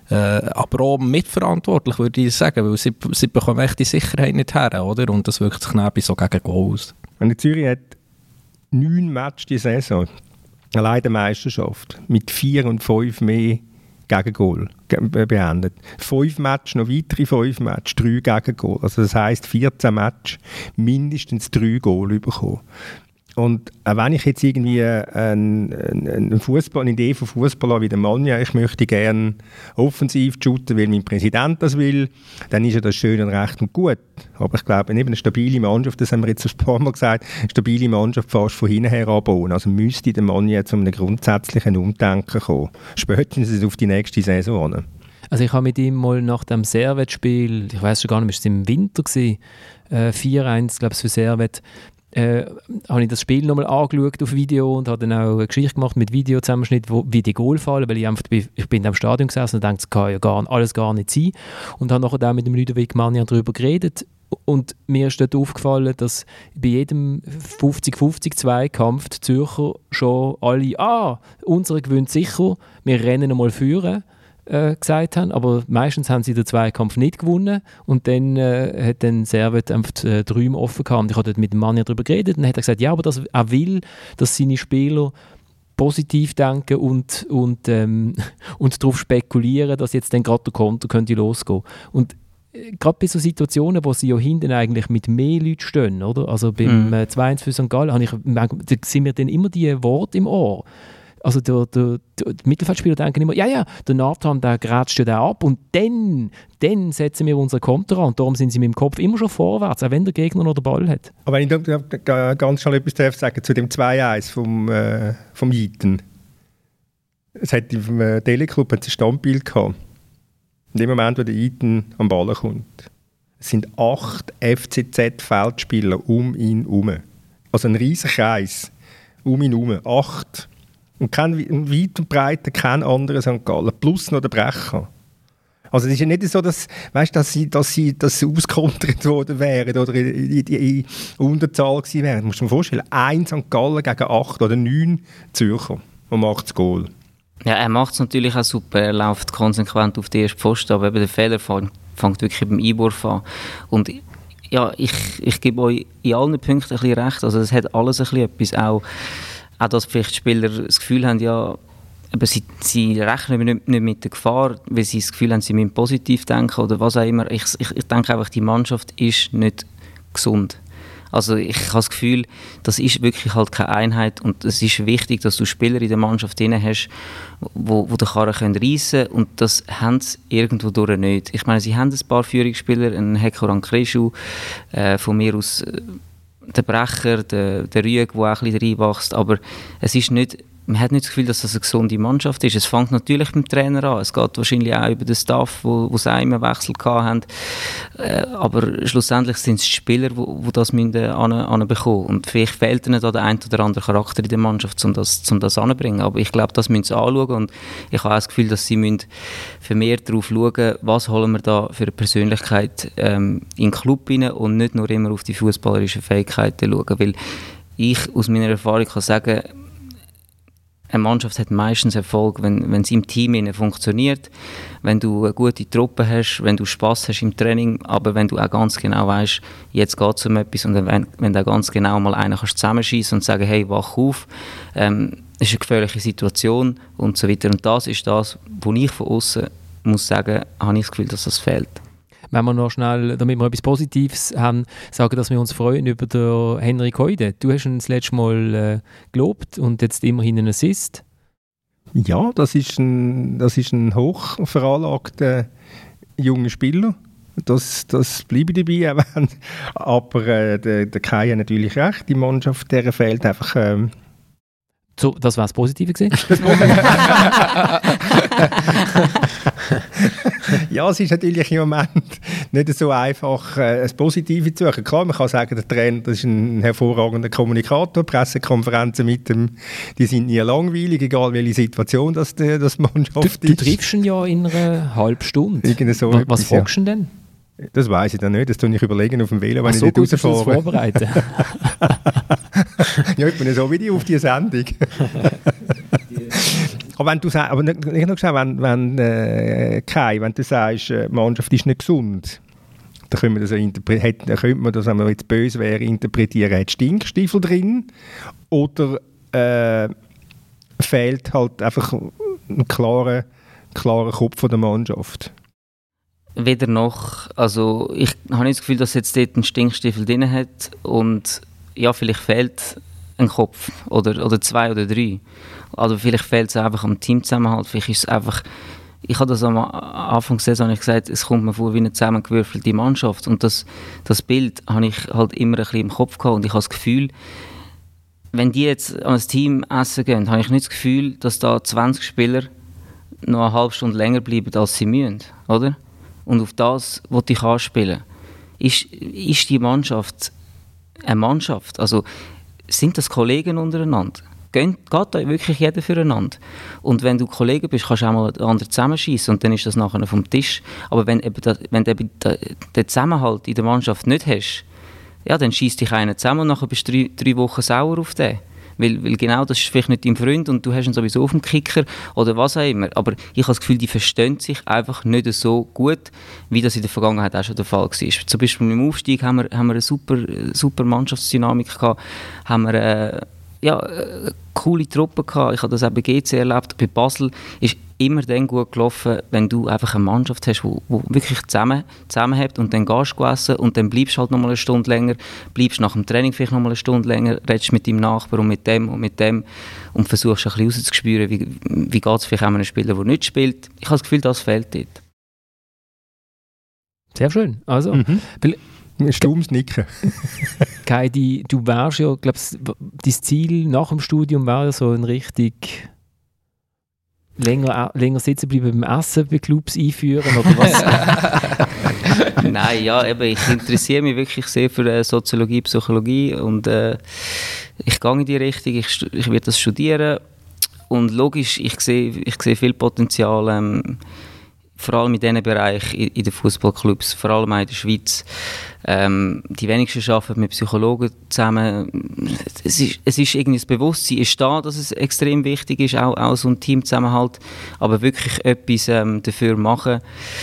aber auch mitverantwortlich, würde ich sagen, weil sie bekommen echt die Sicherheit nicht her, oder? Und das wirkt sich dann so gegen Goal aus. Wenn Zürich hat 9 Matches die Saison, allein der Meisterschaft, mit 4 und 5 mehr Gegengol beendet. 5 Matches, noch weitere 5 Matches, 3 Gegengol. Also das heisst 14 Matches, mindestens 3 Goal bekommen. Und auch wenn ich jetzt irgendwie eine Idee von Fußball habe wie der Manja, ich möchte gerne offensiv shooten, weil mein Präsident das will, dann ist ja das schön und recht und gut. Aber ich glaube, eben eine stabile Mannschaft, das haben wir jetzt ein paar Mal gesagt, eine stabile Mannschaft fast von hinten her anbauen. Also müsste der Manja zu einem grundsätzlichen Umdenken kommen. Spätestens auf die nächste Saison an. Also ich habe mit ihm mal nach dem Servet-Spiel, ich weiß schon gar nicht, war es im Winter gewesen, 4-1, glaube ich, für Servet, habe ich das Spiel nochmal angeschaut auf Video und habe dann auch eine Geschichte gemacht mit Videozusammenschnitt, wie die Goal fallen, weil ich bin im Stadion gesessen und dachte, das kann ja alles gar nicht sein. Und habe nachher auch mit dem Ludovic Magnan darüber geredet und mir ist dort aufgefallen, dass bei jedem 50-50 Zweikampf die Zürcher schon alle, unsere gewinnt sicher, wir rennen einmal führen, gesagt haben, aber meistens haben sie den Zweikampf nicht gewonnen und dann hat dann Servet einfach die Räume offen gehabt. Und ich habe dort mit dem Mann darüber geredet und dann hat er gesagt, ja, aber er will, dass seine Spieler positiv denken und darauf spekulieren, dass jetzt dann gerade der Konter könnte losgehen. Und gerade bei so Situationen, wo sie ja hinten eigentlich mit mehr Leuten stehen, oder? Also beim 2-1 für St. Gallen da sind mir dann immer die Worte im Ohr. Also die Mittelfeldspieler denken immer, ja, der Nathan, der grätscht ja den ab und dann setzen wir unseren Konter an. Und darum sind sie mit dem Kopf immer schon vorwärts, auch wenn der Gegner noch den Ball hat. Aber wenn ich da ganz schnell etwas sagen zu dem 2-1 vom Eiten. Es hat im Teleclub ein Standbild gehabt. In dem Moment, wo der Eiten am Ball kommt, es sind 8 FCZ-Feldspieler um ihn herum. Also ein riesiger Kreis um ihn herum. 8. Und weit und breit kein anderer St. Gallen, plus noch der Brecher. Also es ist ja nicht so, dass sie auskontert worden wären oder in Unterzahl gewesen wären. Du musst dir vorstellen, 1 St. Gallen gegen 8 oder 9 Zürcher und macht das Goal. Ja, er macht es natürlich auch super. Er läuft konsequent auf die erste Pfosten, aber eben der Fehler fängt wirklich beim Einwurf an. Und ja, ich gebe euch in allen Punkten ein bisschen recht. Also es hat alles ein bisschen etwas auch dass vielleicht Spieler das Gefühl haben, ja, aber sie rechnen nicht mit der Gefahr, weil sie das Gefühl haben, sie müssen positiv denken oder was auch immer. Ich denke einfach, die Mannschaft ist nicht gesund. Also ich habe das Gefühl, das ist wirklich halt keine Einheit und es ist wichtig, dass du Spieler in der Mannschaft drin hast, wo den Karren reissen können und das haben sie irgendwo durch nicht. Ich meine, sie haben ein paar Führungsspieler, einen Hekoran Kreschu, von mir aus der Brecher, der Rüeg, der auch ein bisschen reinwächst, aber es ist nicht, man hat nicht das Gefühl, dass das eine gesunde Mannschaft ist. Es fängt natürlich beim Trainer an, es geht wahrscheinlich auch über den Staff, wo sie auch immer Wechsel hatten, aber schlussendlich sind es Spieler, die das anbekommen müssen. Und vielleicht fehlt ihnen da der ein oder andere Charakter in der Mannschaft, um das anzubringen. Aber ich glaube, das müssen sie anschauen und ich habe auch das Gefühl, dass sie vermehrt darauf schauen, was holen wir da für eine Persönlichkeit in den Club rein und nicht nur immer auf die fußballerischen Fähigkeiten schauen. Weil ich aus meiner Erfahrung kann sagen, eine Mannschaft hat meistens Erfolg, wenn sie im Team funktioniert, wenn du eine gute Truppe hast, wenn du Spass hast im Training, aber wenn du auch ganz genau weißt, jetzt geht es um etwas und wenn du ganz genau mal einen zusammenschießen und sagen, hey, wach auf, ist eine gefährliche Situation und so weiter. Und das ist das, wo ich von außen muss sagen, habe ich das Gefühl, dass das fehlt. Wenn wir noch schnell, damit wir etwas Positives haben, sagen, dass wir uns freuen über den Henrik Heude. Du hast ihn das letzte Mal gelobt und jetzt immerhin einen Assist. Ja, das ist ein hoch veranlagter junger Spieler. Das bleibe ich dabei. Aber der Kai hat natürlich recht. Die Mannschaft, der fehlt einfach... So, das war das Positive gewesen. Ja, es ist natürlich im Moment nicht so einfach, das Positive zu suchen. Klar, man kann sagen, der Trainer, das ist ein hervorragender Kommunikator. Pressekonferenzen mit dem, die sind nie langweilig, egal welche Situation das Mannschaft ist. Du triffst ihn ja in einer halben Stunde. So was fragst du denn? Das weiss ich dann nicht, das tue ich überlegen auf dem Velo, wenn ich so nicht gut rausfahre. Vorbereiten. Ja, ich bin so wie die auf die Sendung. Aber wenn du sagst, aber nicht noch gesagt, wenn du sagst, die Mannschaft ist nicht gesund, Da könnte man das, wenn man jetzt böse wäre, interpretieren, hat Stinkstiefel drin oder fehlt halt einfach ein klarer Kopf von der Mannschaft. Weder noch. Also ich habe nicht das Gefühl, dass jetzt dort ein Stinkstiefel drin hat und ja, vielleicht fehlt ein Kopf oder 2 oder 3. Also vielleicht fehlt es einfach am Teamzusammenhalt. Vielleicht ist es einfach, ich habe das am Anfang der Saison gesagt, es kommt mir vor wie eine zusammengewürfelte Mannschaft und das Bild habe ich halt immer ein bisschen im Kopf gehabt und ich habe das Gefühl, wenn die jetzt an ein Team essen gehen, habe ich nicht das Gefühl, dass da 20 Spieler noch eine halbe Stunde länger bleiben, als sie müssen, oder? Und auf das wollte ich anspielen. Ist die Mannschaft eine Mannschaft? Also sind das Kollegen untereinander? Geht da wirklich jeder füreinander? Und wenn du Kollegen bist, kannst du auch mal den anderen zusammenschießen und dann ist das nachher vom Tisch. Aber wenn du den Zusammenhalt in der Mannschaft nicht hast, ja, dann schießt dich einer zusammen und nachher bist du 3 Wochen sauer auf den. Weil genau das ist vielleicht nicht dein Freund und du hast ihn sowieso auf dem Kicker oder was auch immer. Aber ich habe das Gefühl, die verstehen sich einfach nicht so gut, wie das in der Vergangenheit auch schon der Fall war. Zum Beispiel beim Aufstieg haben wir eine super Mannschaftsdynamik gehabt, haben wir eine coole Truppe gehabt. Ich habe das auch bei GC erlebt. Bei Basel ist immer dann gut gelaufen, wenn du einfach eine Mannschaft hast, die wirklich zusammenhält und dann gehst du essen und dann bleibst du halt noch mal eine Stunde länger, bleibst nach dem Training vielleicht noch mal eine Stunde länger, redest mit deinem Nachbarn und mit dem und versuchst ein bisschen rauszuspüren, wie geht es vielleicht auch einem Spieler, der nicht spielt. Ich habe das Gefühl, das fehlt dort. Sehr schön. Also, ein stummes Nicken. Kai, du wärst ja, glaubst dein Ziel nach dem Studium wäre so ein richtig länger sitzen bleiben beim Essen bei Clubs einführen oder was? Nein, ja, eben, ich interessiere mich wirklich sehr für Soziologie, Psychologie und ich gehe in die Richtung, ich werde das studieren und logisch, ich sehe viel Potenzial, vor allem in diesem Bereich in den Fußballclubs, vor allem auch in der Schweiz. Die wenigsten arbeiten mit Psychologen zusammen. Es ist irgendwie das Bewusstsein ist da, dass es extrem wichtig ist, auch so ein Teamzusammenhalt, aber wirklich etwas dafür machen,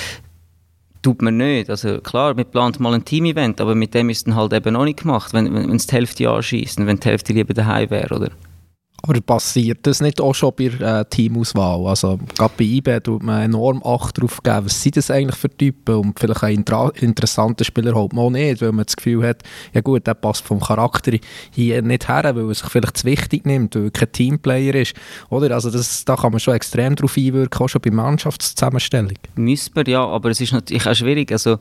tut man nicht. Also klar, man plant mal ein Team-Event, aber mit dem ist es dann halt eben noch nicht gemacht, wenn es die Hälfte anschießt und wenn die Hälfte lieber daheim wäre, oder? Aber passiert das nicht auch schon bei der Teamauswahl? Also gerade bei IB tut man enorm Acht darauf geben, was sind das eigentlich für Typen und vielleicht ein interessanter Spieler halt mal nicht, weil man das Gefühl hat, ja gut, der passt vom Charakter hier nicht her, weil er sich vielleicht zu wichtig nimmt, weil er kein Teamplayer ist. Oder? Also da kann man schon extrem darauf einwirken, auch schon bei Mannschaftszusammenstellung. Müssen wir, ja, aber es ist natürlich auch schwierig. Also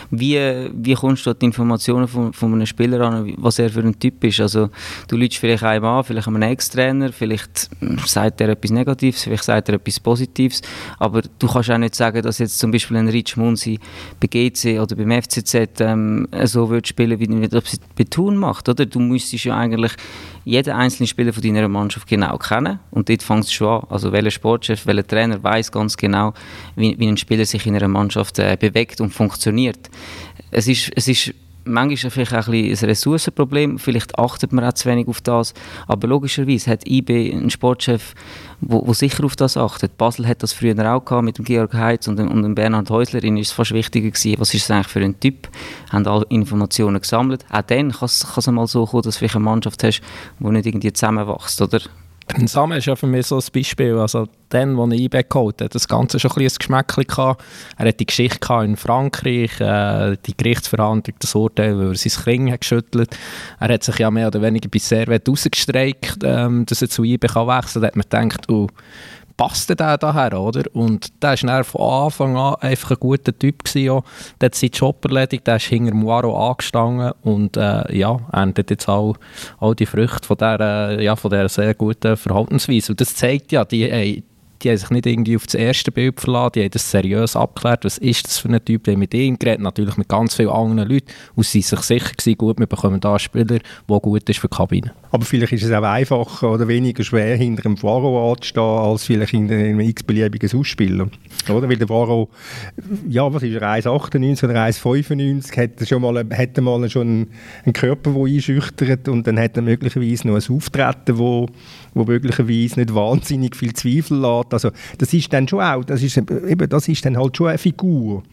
wie kommst du an die Informationen von einem Spieler an, was er für ein Typ ist? Also du lügst vielleicht einem an, vielleicht einem Ex-Trainer, vielleicht sagt er etwas Negatives, vielleicht sagt er etwas Positives, aber du kannst auch nicht sagen, dass jetzt zum Beispiel ein Rich Munsi bei GC oder beim FCZ so wird spielen, wie das bei Thun macht, oder? Du müsstest ja eigentlich jeden einzelnen Spieler von deiner Mannschaft genau kennen und dort fängst du schon an. Also welcher Sportchef, welcher Trainer weiß ganz genau, wie ein Spieler sich in einer Mannschaft bewegt und funktioniert. Es ist manchmal ist es vielleicht auch ein Ressourcenproblem, vielleicht achtet man auch zu wenig auf das, aber logischerweise hat IB einen Sportchef, der sicher auf das achtet. Basel hat das früher auch gehabt mit dem Georg Heitz und dem Bernhard Häusler, ihnen ist es fast wichtiger gewesen, was ist es eigentlich für ein Typ, haben alle Informationen gesammelt. Auch dann kann es einmal so kommen, dass du eine Mannschaft hast, die nicht irgendwie zusammenwächst, oder? Samen ist ja für mich so ein Beispiel, also dann, als er IB geholt hat, das Ganze schon ein bisschen Geschmäckchen gehabt. Er hat die Geschichte in Frankreich, die Gerichtsverhandlung, das Urteil, weil er sein Kring hat geschüttelt. Er hat sich ja mehr oder weniger bei Servet rausgestreikt, dass er zu IB wechseln kann. Da hat man gedacht, passt der daher, oder? Und der war dann von Anfang an einfach ein guter Typ gewesen. Der hat seinen Job erledigt, der ist hinter Moiro angestanden und erntet jetzt all die Früchte von dieser sehr guten Verhaltensweise. Und das zeigt ja, die haben sich nicht irgendwie auf das erste Bild verlassen, die haben das seriös abgeklärt, was ist das für ein Typ, die haben mit ihm geredet, natürlich mit ganz vielen anderen Leuten und sie sind sich sicher gewesen, gut, wir bekommen da einen Spieler, der gut ist für die Kabine. Aber vielleicht ist es auch einfacher oder weniger schwer, hinter einem Faro anzustehen, als vielleicht hinter einem x-beliebigen Ausspieler. Oder? Weil der Faro, ja, was ist er, 1,98 oder 1,95, hätte mal schon einen Körper, der einschüchtert und dann hat er möglicherweise noch ein Auftreten, wo möglicherweise nicht wahnsinnig viel Zweifel lässt. Also das ist dann schon auch, das ist dann halt schon eine Figur.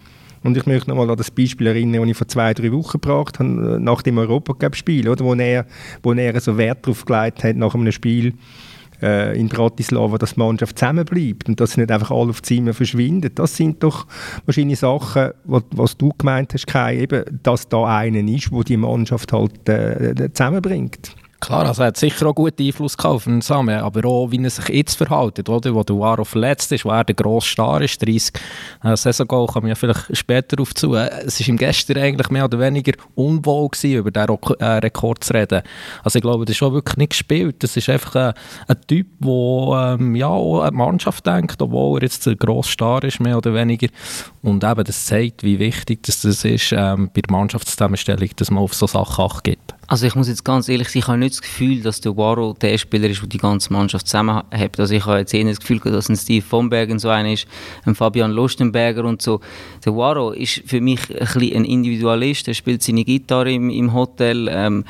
Und ich möchte nochmal an das Beispiel erinnern, das ich vor 2-3 Wochen gebracht habe, nach dem Europacup-Spiel, oder, wo er so Wert darauf gelegt hat, nach einem Spiel in Bratislava, dass die Mannschaft zusammenbleibt und dass sie nicht einfach alle auf die Zimmer verschwinden. Das sind doch wahrscheinlich Sachen, was du gemeint hast, Kai, eben, dass da einer ist, der die Mannschaft halt zusammenbringt. Klar, also er hat sicher auch guten Einfluss auf den Samen, aber auch, wie er sich jetzt verhält, oder? Wo der Waro verletzt ist, wo er der grosse Star ist, 30 Saison-Goal, kommen ja vielleicht später darauf zu. Es war ihm gestern eigentlich mehr oder weniger unwohl gewesen, über diesen Rekord zu reden. Also ich glaube, das ist auch wirklich nicht gespielt. Das ist einfach ein Typ, der auch an die Mannschaft denkt, obwohl er jetzt der grosse Star ist, mehr oder weniger. Und eben, das zeigt, wie wichtig das ist bei der Mannschaftszusammenstellung, dass man auf so Sachen Acht gibt. Also ich muss jetzt ganz ehrlich sein, ich habe nicht das Gefühl, dass der Waro der Spieler ist, der die ganze Mannschaft zusammenhält. Also ich habe jetzt eher das Gefühl, dass ein Steve von Bergen so einer ist, ein Fabian Lustenberger und so. Der Waro ist für mich ein bisschen ein Individualist, er spielt seine Gitarre im Hotel,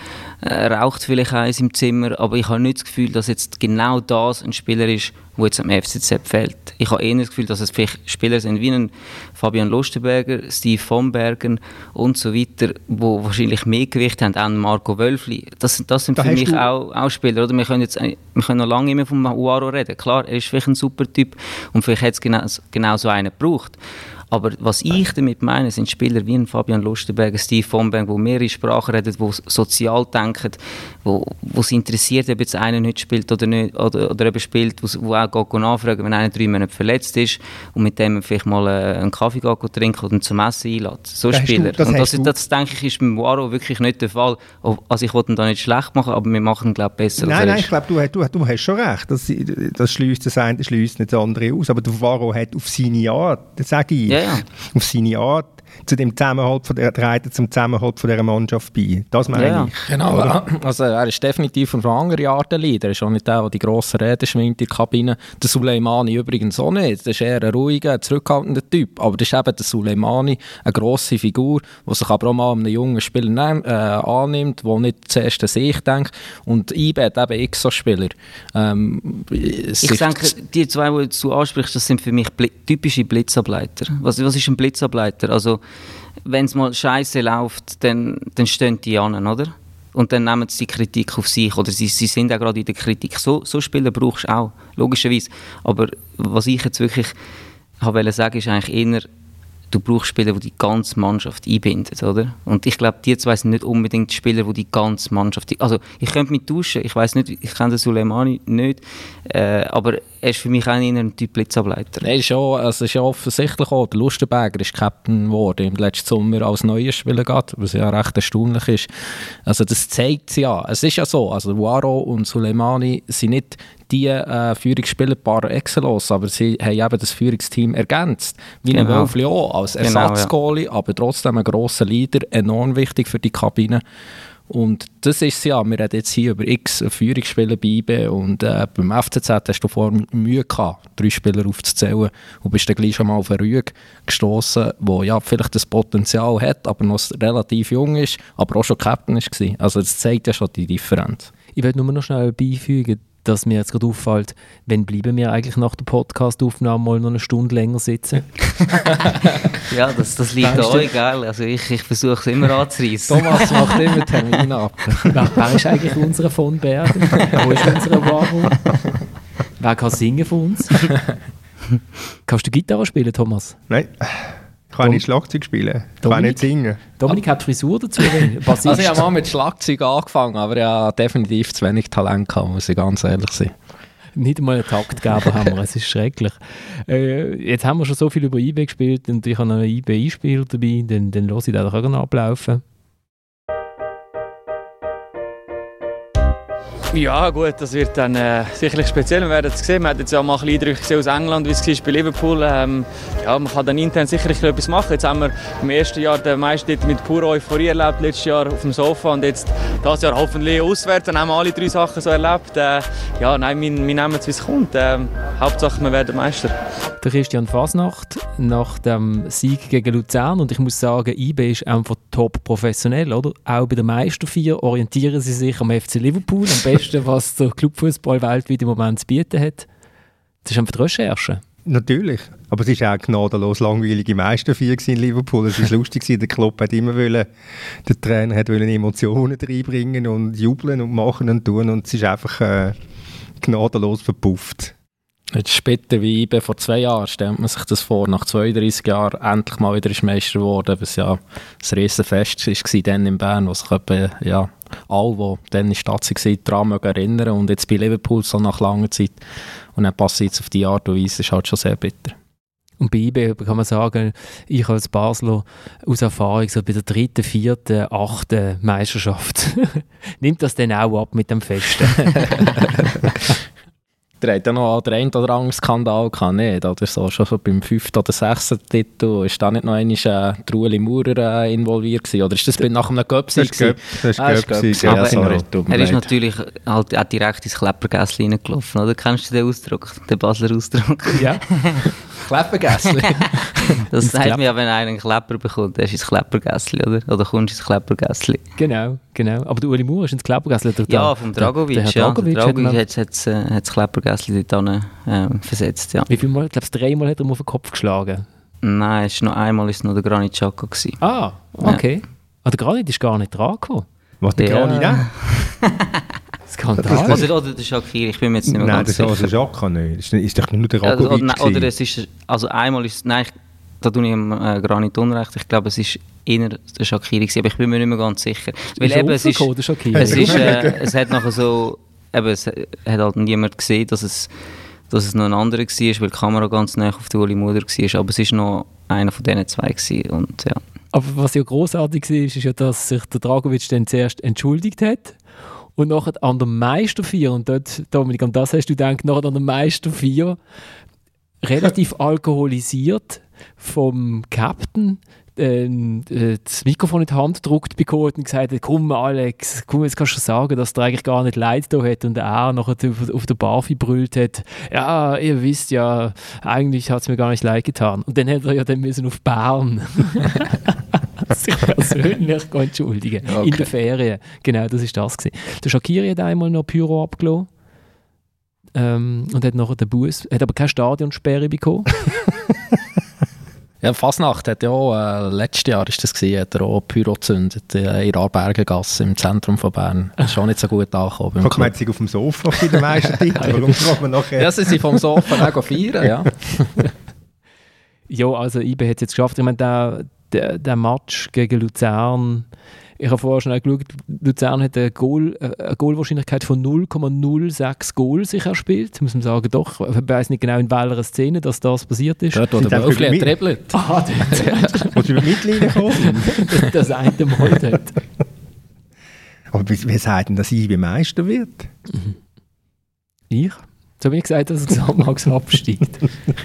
er raucht vielleicht eins im Zimmer, aber ich habe nicht das Gefühl, dass jetzt genau das ein Spieler ist, der jetzt am FCZ fehlt. Ich habe eher das Gefühl, dass es vielleicht Spieler sind wie ein Fabian Lustenberger, Steve von Bergen und so weiter, die wahrscheinlich mehr Gewicht haben, auch Marco Wölfli. Das sind für mich auch Spieler. Oder? Wir können noch lange immer vom Waro reden. Klar, er ist vielleicht ein super Typ und vielleicht hat es genau so einen gebraucht. Aber was ich damit meine, sind Spieler wie ein Fabian Lustenberger, Steve von Bergen, die mehrere Sprachen reden, die sozial denken, wo es interessiert, ob jetzt einer nicht spielt oder nicht, oder ob er spielt, wo auch nachfragen, wenn einer 3 Monate verletzt ist und mit dem vielleicht mal einen Kaffee trinken oder zum Essen einlädt. So Spieler. Und das denke ich, ist beim Waro wirklich nicht der Fall. Also ich wollte ihn da nicht schlecht machen, aber wir machen ihn, glaube ich, besser. Nein, ich glaube, du hast schon recht. Das schließt das eine, schließt nicht das andere aus. Aber der Waro hat auf seine Art, das sage ich, auf seine Art zu dem Zusammenhalt trägt zum Zusammenhalt von dieser Mannschaft bei. Das meine ich. Genau. Also er ist definitiv auf eine andere Art ein Leader. Er ist auch nicht der die grossen Reden schwingt in der Kabine. Der Suleimani übrigens auch nicht. Das ist eher ein ruhiger, zurückhaltender Typ. Aber das ist eben der Suleimani, eine grosse Figur, die sich aber auch mal einem jungen Spieler annimmt, der nicht zuerst an sich denkt. Und IBE hat eben XO-Spieler. Ich denke, die zwei, die du ansprichst, das sind für mich typische Blitzableiter. Was ist ein Blitzableiter? Also wenn es mal scheiße läuft, dann stehen die an, oder? Und dann nehmen sie die Kritik auf sich, oder sie sind auch gerade in der Kritik. So Spieler brauchst du auch, logischerweise. Aber was ich jetzt wirklich wollte sagen, ist eigentlich eher, du brauchst Spieler, die die ganze Mannschaft einbinden, oder? Und ich glaube, die zwei sind nicht unbedingt die Spieler, die die ganze Mannschaft... Also, ich könnte mich tauschen, ich weiss nicht, ich kenne den Suleimani nicht, aber er ist für mich auch eher ein Typ Blitzableiter. Nein, es ist ja offensichtlich auch, der Lustenberger ist Captain geworden im letzten Sommer als neuer Spieler geht, was ja recht erstaunlich ist. Also das zeigt es ja. Es ist ja so, also Waro und Suleimani sind nicht die Führungsspieler par excellence, aber sie haben eben das Führungsteam ergänzt. Wie ein Wölfli auch, als Ersatzgoalie, aber trotzdem ein grosser Leader, enorm wichtig für die Kabine. Und das ist es ja, wir reden jetzt hier über x Führungsspieler bei IBE und beim FCZ hast du vorher Mühe gehabt, 3 Spieler aufzuzählen und bist dann gleich schon mal auf einen Rüeg gestossen, der ja vielleicht das Potenzial hat, aber noch relativ jung ist, aber auch schon Captain war. Also das zeigt ja schon die Differenz. Ich will nur noch schnell beifügen, dass mir jetzt gerade auffällt, wann bleiben wir eigentlich nach der Podcast-Aufnahme mal noch eine Stunde länger sitzen? Ja, das liegt an euch, gell? Also ich versuche es immer anzureissen. Thomas macht immer Termine ab. Wer ist eigentlich unser von Bergen? Wo ist unser Waro? Wer kann singen von uns? Kannst du Gitarre spielen, Thomas? Nein. Ich kann nicht Schlagzeug spielen, ich kann nicht singen. Dominik hat Frisur dazu. Also ich habe mal mit Schlagzeug angefangen, aber ich habe definitiv zu wenig Talent gehabt, muss ich ganz ehrlich sein. Nicht einmal einen Taktgeber haben wir, es ist schrecklich. Jetzt haben wir schon so viel über IBE gespielt und ich habe einen IBE-Einspieler dabei, dann höre ich den auch ablaufen. Ja gut, das wird dann sicherlich speziell, wir werden es sehen. Wir haben jetzt ja mal ein bisschen Eindrücke gesehen aus England, wie es war bei Liverpool. Ja, man kann dann intern sicherlich etwas machen. Jetzt haben wir im ersten Jahr den meisten mit purer Euphorie erlebt, letztes Jahr auf dem Sofa und jetzt dieses Jahr hoffentlich auswärts. Dann haben wir alle 3 Sachen so erlebt. Ja, nein, wir nehmen es, wie es kommt. Hauptsache, wir werden Meister. Der Christian Fasnacht nach dem Sieg gegen Luzern und ich muss sagen, IBE ist einfach top professionell, oder? Auch bei der Meisterfeier orientieren sie sich am FC Liverpool, am besten, was der Clubfußball weltweit im Moment zu bieten hat. Das ist einfach die Recherche. Natürlich. Aber es war auch gnadenlos langweilige Meisterfeier in Liverpool. Es war lustig, der Klopp hat immer wollen, der Trainer hat wollen Emotionen reinbringen und jubeln und machen und tun und es ist einfach gnadenlos verpufft. Jetzt später wie IBE vor 2 Jahren stellt man sich das vor, nach 32 Jahren endlich mal wieder ist Meister geworden, was ja ein Riesenfest war dann in Bern, wo sich alle, die dann in der Stadt waren, daran erinnern und jetzt bei Liverpool so nach langer Zeit und dann passiert es auf die Art und Weise, ist halt schon sehr bitter. Und bei IBE kann man sagen, ich als Basler aus Erfahrung so bei der 3., 4., 8. Meisterschaft nimmt das dann auch ab mit dem Festen. Der hat ja noch den einen oder anderen Skandal gehabt, nicht? Oder so, schon so beim 5. oder 6. Titel. Ist da nicht noch einmal Ueli Maurer involviert gewesen? Oder ist das nach einem Göpsi? Das war Göpsi. Aber er ist natürlich halt auch direkt ins Kleppergässli reingelaufen, oder? Kennst du den Ausdruck, den Basler Ausdruck? Ja. Kleppergässli. Das sagt mir ja, wenn einer einen Klepper bekommt, der ist ins Kleppergässli, oder? Oder kommst ins Kleppergässli. Genau. Aber der Ueli Maurer ist ins Kleppergässli. Ja, vom Dragovic. Der Dragovic hat das Kleppergässli dort versetzt, ja. Wie viel Mal? Ich glaube, 3 Mal hat er ihm auf den Kopf geschlagen. Nein, einmal war es noch der Granit Xhaka. Ah, okay. Ja. Aber der Granit ist gar nicht dran gekommen. Was, der Granit auch? Skandal. Oder der Shaqiri, ich bin mir jetzt nicht mehr ganz sicher. Nein, das ist Xhaka nicht. Ist doch nur der Dragovic. Oder es ist, also einmal ist, nein, da tue ich Granit unrecht. Ich glaube, es ist eher der Shaqiri gewesen, aber ich bin mir nicht mehr ganz sicher. Weil eben, es hat nachher so, eben, es hat halt niemand gesehen, dass es noch ein anderer war, weil die Kamera ganz nah auf der Ueli Maurer war, aber es war noch einer von diesen 2 gewesen, und ja. Aber was ja grossartig war, ist ja, dass sich der Dragovic dann zuerst entschuldigt hat und nachher an der Meisterfeier, und dort, Dominik, an das hast du gedacht, nachher an der Meisterfeier relativ alkoholisiert vom Captain das Mikrofon in die Hand gedrückt bekommen und gesagt hat, komm Alex, komm, jetzt kannst du sagen, dass der eigentlich gar nicht Leid da hat, und er nachher auf der Bar brüllt hat, ja, ihr wisst ja, eigentlich hat es mir gar nicht leid getan. Und dann hat er ja dann müssen auf Bern sich persönlich entschuldigen. Okay. In der Ferien. Genau, das war das gewesen. Der Shaqiri hat einmal noch Pyro abgelassen und hat nachher den Bus, hat aber keine Stadionsperre bekommen. Ja, Fasnacht hat ja auch, letztes Jahr ist das gewesen, hat er auch Pyro gezündet in der Arbergengasse im Zentrum von Bern. Das ist schon nicht so gut angekommen. Guck mal, jetzt auf dem Sofa bei den meisten Titeln. Warum fragt man nachher? Ja, sie sind vom Sofa auch feiern, ja. Ja, also IBE hat es jetzt geschafft. Ich meine, der Match gegen Luzern, ich habe vorher schon geschaut, Luzern hat eine Goalwahrscheinlichkeit von 0,06 Goal sich erspielt. Muss man sagen, doch. Ich weiß nicht genau, in welcher Szene das passiert ist. Dort, wo der Wölfli hat dribbelt. Ah, dort. Willst du über die Mittellinie kommen? Das eine Mal dort. Aber wer sagt denn, dass IBE Meister wird? Ich? So habe ich gesagt, dass es Gesamtmax absteigt.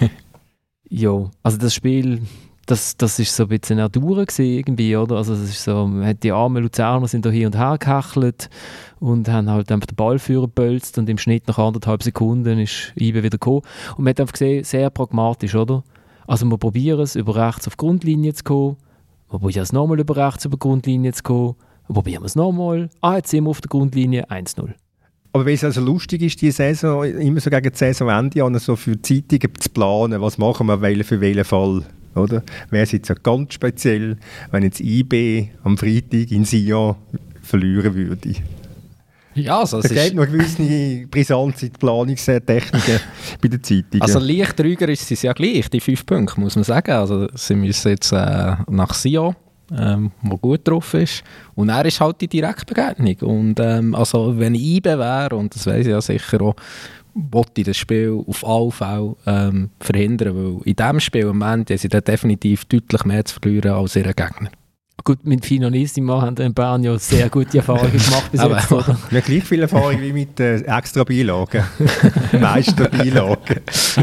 Ja, also das Spiel... Das ist so ein bisschen auch durch irgendwie, oder? Also es ist so, die armen Luzerner sind da hier und her gehechelt und haben halt einfach den Ballführer gebölzt und im Schnitt nach 1,5 Sekunden ist IBE wieder gekommen. Und man hat einfach gesehen, sehr pragmatisch, oder? Also wir probieren es, über rechts auf die Grundlinie zu kommen, wir probieren es nochmal über rechts über die Grundlinie zu kommen, wir probieren es nochmal, jetzt sind wir auf der Grundlinie 1-0. Aber weil es also lustig ist, die Saison, immer so gegen die Saisonende an, so für Zeitungen zu planen, was machen wir für welchen Fall. Oder? Wäre es jetzt ja ganz speziell, wenn jetzt IB am Freitag in Sion verlieren würde. Ja, also es gibt noch gewisse Brisanz in die Planungstechniken bei den Zeitungen. Also leicht ruhiger ist es ja gleich, die 5 Punkte, muss man sagen. Also sie müssen jetzt nach Sion, wo gut drauf ist. Und er ist halt die Direktbegegnung. Und also wenn ich IB wäre, und das weiss ich ja sicher auch, wollte ich das Spiel auf alle Fälle verhindern, weil in diesem Spiel am Ende haben sie dann definitiv deutlich mehr zu verlieren als ihre Gegner. Gut, mit Finalissima haben wir in Bern ja sehr gute Erfahrungen gemacht bis jetzt, oder? Ja, gleich viel Erfahrung wie mit extra Beilagen. Meisterbeilagen.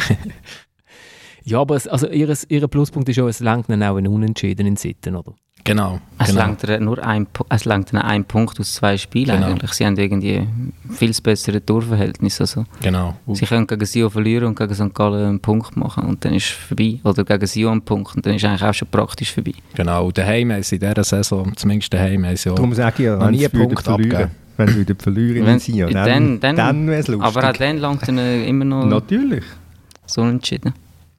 Ja, aber ihr Pluspunkt ist ja, es langt dann auch ein Unentschieden in Sitten, oder? Genau. Es langt nur ein Punkt aus 2 Spielen eigentlich. Sie haben irgendwie viel bessere Torverhältnis. Also genau. Sie können gegen Sion verlieren und gegen St. Gallen einen Punkt machen und dann ist es vorbei. Oder gegen Sion einen Punkt und dann ist es eigentlich auch schon praktisch vorbei. Genau, daheim haben sie in dieser Saison, zumindest daheim, haben sie auch darum sage ich ja, nie einen Punkt abgegeben. Wenn sie wieder verlieren in Sion, dann wäre es lustig. Aber auch dann langt dann immer noch natürlich so entschieden.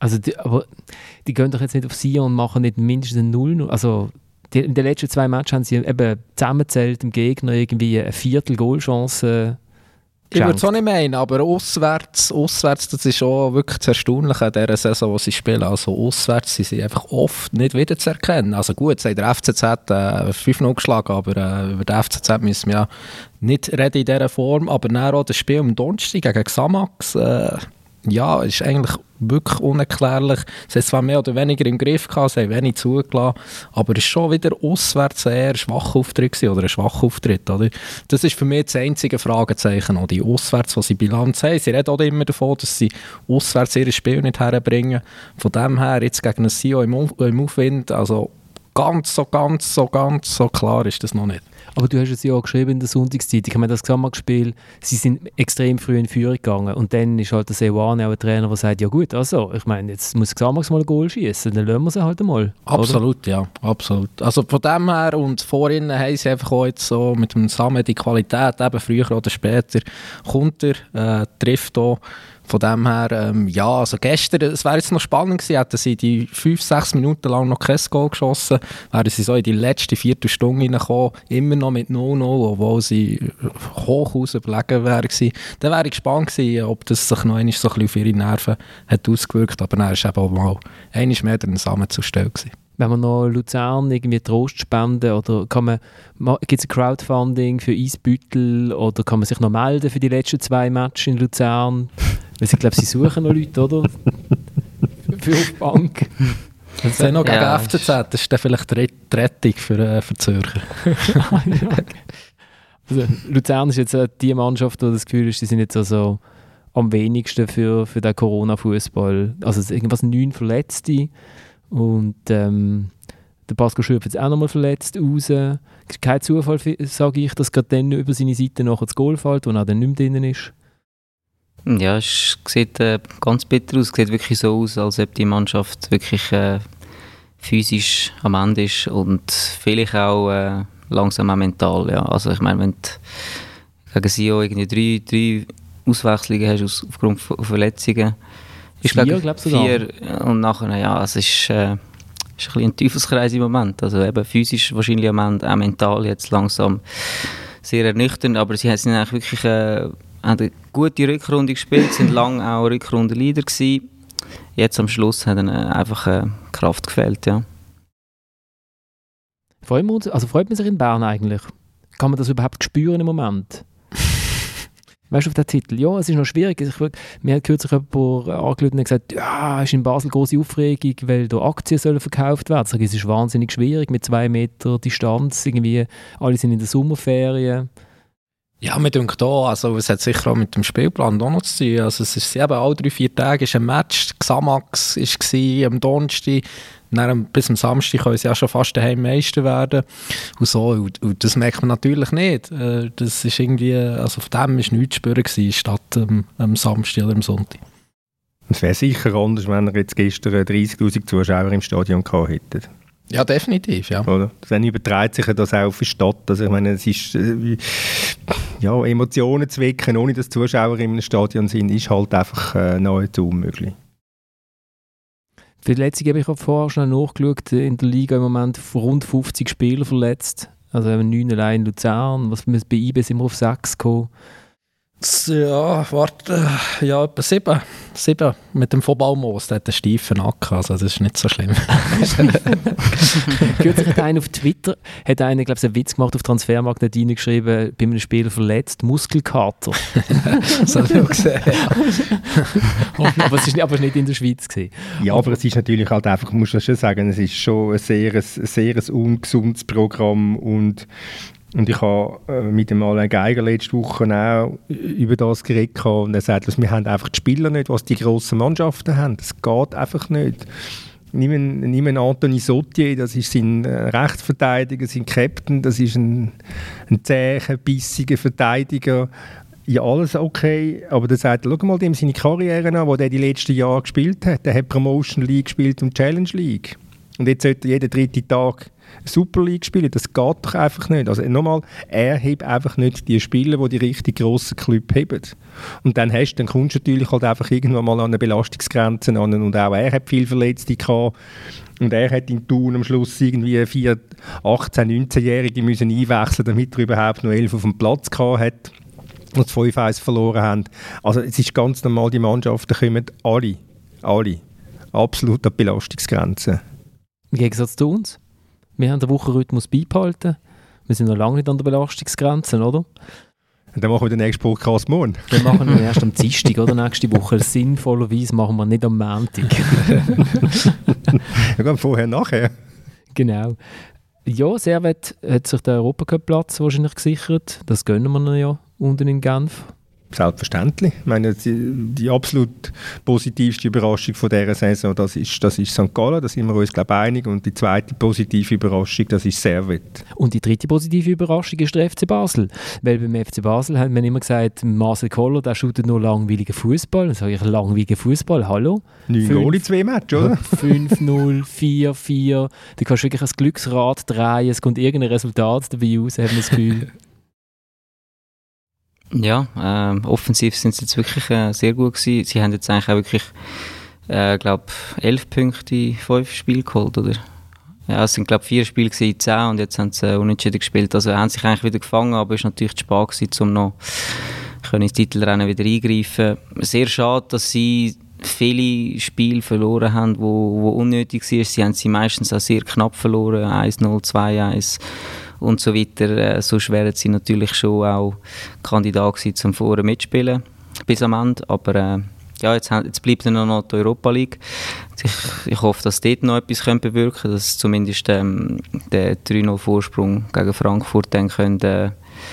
Also aber die gehen doch jetzt nicht auf Sion und machen nicht mindestens ein 0-0. Also in den letzten 2 Matches haben sie eben zusammengezählt dem Gegner irgendwie eine Viertel-Goal-Chance. Ich würde es auch nicht meinen, aber auswärts, das ist auch wirklich das Erstaunliche an dieser Saison, die sie spielen. Also auswärts sind sie einfach oft nicht wiederzuerkennen. Also gut, sie haben der FCZ 5-0 geschlagen, aber über den FCZ müssen wir ja nicht reden in dieser Form. Aber dann auch das Spiel am Donnerstag gegen Xamax, ja, ist eigentlich wirklich unerklärlich. Sie haben zwar mehr oder weniger im Griff gehabt, sie haben wenig zugelassen, aber es ist schon wieder auswärts eher ein schwacher Auftritt oder ein schwacher Auftritt. Oder? Das ist für mich das einzige Fragezeichen. Auch die auswärts, was sie Bilanz haben. Sie reden auch immer davon, dass sie auswärts ihr Spiel nicht herbringen. Von dem her, jetzt gegen ein Sion im Aufwind, also ganz so klar ist das noch nicht. Aber du hast es ja auch geschrieben in der Sonntagszeitung, ich meine, das Gesamtspiel, sie sind extrem früh in Führung gegangen und dann ist halt der Seoane auch ein Trainer, der sagt, ja gut, also, ich meine, jetzt muss Xamax mal ein Goal schießen, dann lassen wir sie halt einmal. Absolut, oder? Ja, absolut. Also von dem her und vorhin haben sie einfach auch jetzt so mit dem Samen die Qualität, eben früher oder später kommt trifft auch. Von dem her, ja, also gestern, es wäre jetzt noch spannend gewesen, hätten sie die 5-6 Minuten lang noch kein Goal geschossen, wären sie so in die letzte Viertelstunde reingekommen, immer noch mit 0-0, obwohl sie hochaus überlegen wären gewesen. Dann wäre ich gespannt gewesen, ob das sich noch einmal so ein bisschen auf ihre Nerven hat ausgewirkt, aber dann ist eben auch mal einmal mehr der Samen zu stellen gewesen. Wenn man noch Luzern irgendwie Trost spenden oder gibt es ein Crowdfunding für Eisbüttel oder kann man sich noch melden für die letzten 2 Matches in Luzern? Weil ich glaube, sie suchen noch Leute, oder? Für auf die Bank. Das ist noch gegen FCZ, das ist dann vielleicht die Rettung für Zürcher. Also, Luzern ist jetzt die Mannschaft, die das Gefühl ist, die sind jetzt also am wenigsten für den Corona-Fußball. Also irgendwas 9 Verletzte. Und der Pascal Schürpf jetzt auch nochmal verletzt raus. Kein Zufall, sage ich, dass gerade dann über seine Seite nachher das Goal fällt, wo er dann nicht mehr drin ist. Ja, es sieht ganz bitter aus. Es sieht wirklich so aus, als ob die Mannschaft wirklich physisch am Ende ist und vielleicht auch langsam auch mental. Ja. Also ich meine, wenn du gegen Sion irgendwie 3 Auswechslungen hast aufgrund von Verletzungen, ist 4, glaube ich, 4 und nachher, ja, es ist ein bisschen ein Teufelskreis im Moment. Also eben physisch wahrscheinlich am Ende, auch mental jetzt langsam sehr ernüchternd, aber sie sind eigentlich wirklich haben eine gute Rückrunde gespielt, sind lange auch Rückrundenleader gewesen. Jetzt am Schluss hat ihnen einfach Kraft gefehlt, ja. Freut man sich in Bern eigentlich? Kann man das überhaupt spüren im Moment? Weißt du, auf den Titel? Ja, es ist noch schwierig. Mir hat kürzlich jemand angerufen und gesagt, ja, es ist in Basel große Aufregung, weil da Aktien sollen verkauft werden. Ich sage, es ist wahnsinnig schwierig mit 2 Meter Distanz. Irgendwie, alle sind in der Sommerferien. Ja, mir denkt auch, also es hat sicher auch mit dem Spielplan auch noch zu tun. Also es ist eben alle 3-4 Tage ist ein Match. Xamax war am Donnerstag. Dann bis am Samstag können sie ja schon fast daheim Meister werden. Und so. Und das merkt man natürlich nicht. Das ist irgendwie, also von dem war nichts zu spüren gewesen, statt am Samstag oder am Sonntag. Es wäre sicher anders, wenn ihr jetzt gestern 30'000 Zuschauer im Stadion gehabt hättet. Ja, definitiv, ja. Oder? Dann überträgt sich das auch auf die Stadt. Also ich meine, es ist ja, Emotionen zu wecken, ohne dass Zuschauer in einem Stadion sind, ist halt einfach nahezu unmöglich. Für die letzte habe ich auch vorher schon nachgeschaut, in der Liga im Moment rund 50 Spieler verletzt. Also 9 allein in Luzern, bei IB sind wir auf 6 gekommen. Ja, warte, ja, etwa 7. 7 mit dem Vollballmoos, der hat einen steifen Nacken, also das ist nicht so schlimm. Kürzlich hat einer auf Twitter, glaube ich, einen Witz gemacht auf Transfermarkt, hat reingeschrieben, bei einem Spieler verletzt, Muskelkater. Das habe ich auch gesehen. aber es war nicht in der Schweiz gewesen. Ja, aber es ist natürlich halt einfach, muss ich schon sagen, es ist schon ein sehr ungesundes Programm und ich habe mit dem Alain Geiger letzte Woche auch über das geredet und er sagt, wir haben einfach die Spieler nicht, was die grossen Mannschaften haben. Das geht einfach nicht. Nimm Anthony Sautier, das ist sein Rechtsverteidiger, sein Captain, das ist ein zäher, bissiger Verteidiger. Ja, alles okay, aber der sagt, schau mal dem seine Karriere an, die er die letzten Jahre gespielt hat. Der hat Promotion League gespielt und Challenge League. Und jetzt sollte er jeden 3. Tag Super League spielen. Das geht doch einfach nicht. Also nochmal, er hebt einfach nicht die Spieler, die die richtig grossen Clubs heben. Und dann kommst du natürlich halt einfach irgendwann mal an eine Belastungsgrenze an. Und auch er hat viel Verletzte gehabt. Und er hat in Thun am Schluss irgendwie 4, 18-, 19-Jährige müssen einwechseln, damit er überhaupt noch 11 auf dem Platz gehabt hat. Und 5-1 verloren haben. Also es ist ganz normal, die Mannschaften kommen alle absolut an die Belastungsgrenze. Im Gegensatz zu uns. Wir haben den Wochenrhythmus beibehalten. Wir sind noch lange nicht an der Belastungsgrenze, oder? Und dann machen wir den nächsten Podcast morgen. Dann machen wir erst am Dienstag oder nächste Woche. Sinnvollerweise machen wir nicht am Montag. Wir gehen vorher, nachher. Genau. Ja, Servette hat sich den Europacup-Platz wahrscheinlich gesichert. Das gönnen wir ihnen ja unten in Genf. Selbstverständlich. Ich meine, die absolut positivste Überraschung von dieser Saison, das ist St. Gallen, da sind wir uns, glaube ich, einig. Und die zweite positive Überraschung, das ist Servette. Und die dritte positive Überraschung ist der FC Basel. Weil beim FC Basel hat man immer gesagt, Marcel Koller, der shootet nur langweiligen Fußball. Dann sage ich, langweiligen Fußball, hallo? 9 Goal in 2 Matches, oder? 5-0, 4-4. Da kannst du wirklich ein Glücksrad drehen, es kommt irgendein Resultat dabei raus, haben wir das Gefühl. Ja, offensiv sind sie jetzt wirklich sehr gut gewesen. Sie haben jetzt eigentlich auch wirklich, glaube 11 Punkte in 5 Spielen geholt, oder? Ja, es sind, glaube 4 Spiele in 10 und jetzt haben sie unentschieden gespielt. Also haben sich eigentlich wieder gefangen, aber es war natürlich zu spät gewesen, um noch ins Titelrennen wieder eingreifen. Sehr schade, dass sie viele Spiele verloren haben, wo unnötig waren. Sie haben sie meistens auch sehr knapp verloren, 1-0, 2-1 und so weiter. Sonst wären sie natürlich schon auch Kandidat gewesen, zum vorne mitspielen bis am Ende. Aber ja, jetzt bleibt dann noch die Europa League. Ich hoffe, dass dort noch etwas bewirken können, dass zumindest der 3-0-Vorsprung gegen Frankfurt dann können,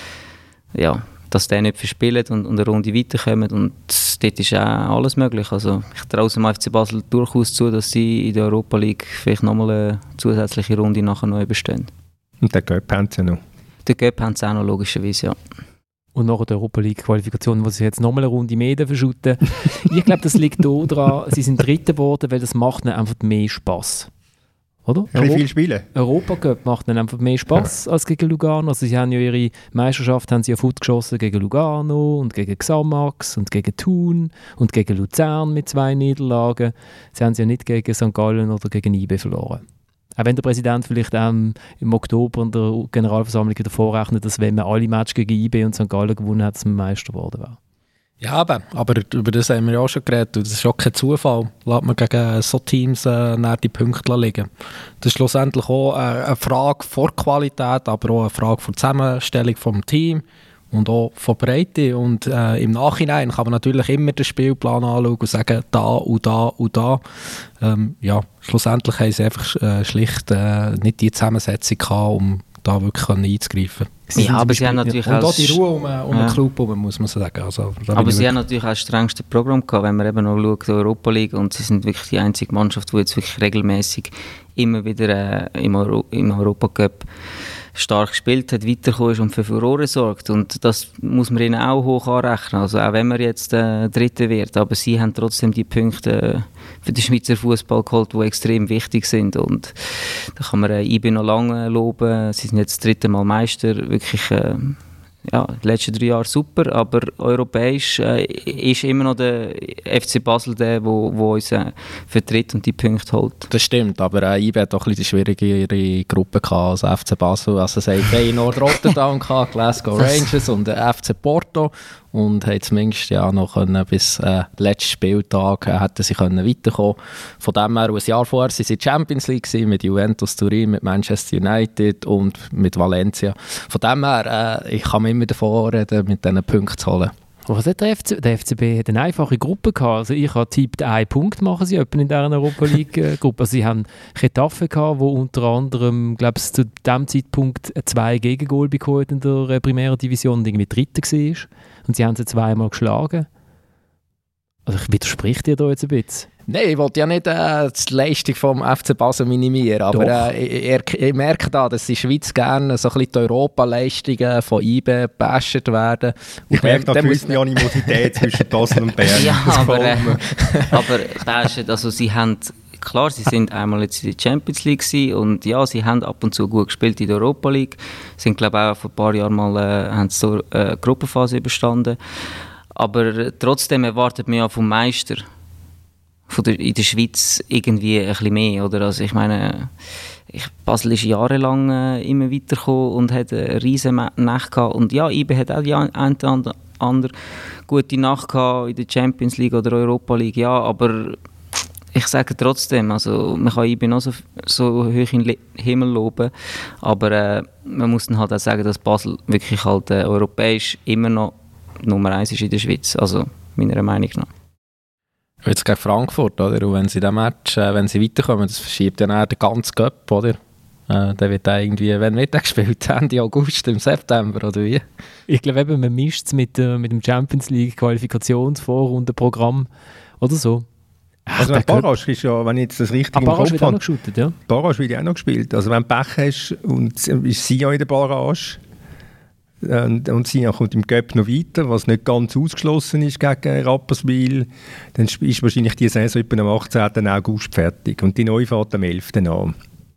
ja, dass der nicht verspielt und eine Runde weiterkommen. Und dort ist auch alles möglich. Also ich traue dem FC Basel durchaus zu, dass sie in der Europa League vielleicht nochmal eine zusätzliche Runde nachher noch überstehen. Und den Göpp haben sie noch. Den Göpp haben sie auch noch, logischerweise, ja. Und nach der Europa League-Qualifikation, wo sie jetzt nochmal eine Runde mehr verschütten. Ich glaube, das liegt daran, sie sind Dritter geworden, weil das macht ihnen einfach mehr Spass. Oder? Viel spielen. Europacup macht ihnen einfach mehr Spass als gegen Lugano. Also sie haben ja ihre Meisterschaft haben sie ja geschossen gegen Lugano und gegen Xamax und gegen Thun und gegen Luzern mit 2 Niederlagen. Sie haben sie ja nicht gegen St. Gallen oder gegen IB verloren. Auch wenn der Präsident vielleicht im Oktober in der Generalversammlung davor rechnet, dass wenn man alle Matches gegen IB und St. Gallen gewonnen hat, dass man Meister geworden wäre. Ja, aber über das haben wir ja auch schon geredet. Das ist auch kein Zufall. Lässt man gegen so Teams die Punkte liegen. Das ist schlussendlich auch eine Frage vor Qualität, aber auch eine Frage von Zusammenstellung vom Team und auch von Breite. Und im Nachhinein kann man natürlich immer den Spielplan anschauen und sagen, da und da und da. Ja, schlussendlich haben sie einfach schlicht nicht die Zusammensetzung gehabt, um da wirklich einzugreifen. Ja, aber sie haben natürlich und auch die Ruhe um den Club herum, muss man sagen. Also, aber sie haben natürlich auch das strengste Programm gehabt, wenn man eben noch schaut, die Europa League, und sie sind wirklich die einzige Mannschaft, die jetzt wirklich regelmäßig immer wieder im Europacup stark gespielt hat, weitergekommen ist und für Furore sorgt. Und das muss man ihnen auch hoch anrechnen. Also auch wenn man jetzt Dritter wird, aber sie haben trotzdem die Punkte für den Schweizer Fußball geholt, die extrem wichtig sind. Und da kann man IB noch lange loben. Sie sind jetzt das 3. Mal Meister. Wirklich, ja, die letzten 3 Jahre super, aber europäisch ist immer noch der FC Basel der uns vertritt und die Punkte holt. Das stimmt, aber IB hat auch ein bisschen die schwierigere Gruppe gehabt als FC Basel. Also es haben Feyenoord Rotterdam gehabt, Glasgow Rangers und FC Porto. Und haben zumindest ja noch bis letzten Spieltag hätten sie weiterkommen. Von dem her, ein Jahr vorher waren sie in der Champions League mit Juventus Turin, mit Manchester United und mit Valencia. Von dem her, ich kann mir immer davon reden, mit diesen Punkten zu holen. Was hat der FCB hat eine einfache Gruppe gehabt. Also ich habe tippt, 1 Punkt machen sie in dieser Europa League Gruppe. Also sie haben Getafe gehabt, wo unter anderem, glaube ich, zu diesem Zeitpunkt 2 Gegengol bekommen in der Primera Division und irgendwie Dritter war. Und sie haben sie 2-mal geschlagen. Also ich widerspreche dir da jetzt ein bisschen. Nein, ich wollte ja nicht die Leistung vom FC Basel minimieren, aber ich merke da, dass in der Schweiz gerne so ein bisschen die Europaleistungen von IB gebasht werden. Ich merke da gewisse Animosität zwischen Basel und Bern. Ja, aber bashen, also sie haben klar, sie sind einmal jetzt in der Champions League gewesen und ja, sie haben ab und zu gut gespielt in der Europa League. Sie sind, glaube ich, auch vor ein paar Jahren mal haben so eine Gruppenphase überstanden. Aber trotzdem erwartet man ja vom Meister in der Schweiz irgendwie ein bisschen mehr. Oder? Also ich meine, Basel ist jahrelang immer weitergekommen und hat eine riesen Nacht gehabt. Und ja, IB hat auch die eine oder andere gute Nacht gehabt in der Champions League oder Europa League. Ja, aber ich sage trotzdem, also man kann IB noch so hoch in den Himmel loben, aber man muss dann halt auch sagen, dass Basel wirklich halt europäisch immer noch Nummer 1 ist in der Schweiz. Also meiner Meinung nach. Jetzt gegen Frankfurt, oder? Und wenn sie in diesem Match, wenn sie weiterkommen, das verschiebt dann den ganzen Cup, oder? Dann wird der irgendwie, wenn wird der gespielt? Ende August, im September, oder wie? Ich glaube eben, man mischt es mit dem Champions League Qualifikationsvorrundenprogramm oder so. Also Barrage ist ja, wenn ich jetzt das richtig im Kopf habe, ja? Barrage wird ja auch noch gespielt. Also wenn du Pech hast und ist Sion in der Barrage und Sion kommt im Cup noch weiter, was nicht ganz ausgeschlossen ist gegen Rapperswil, dann ist wahrscheinlich die Saison etwa am 18. August fertig und die neue fährt am 11. an.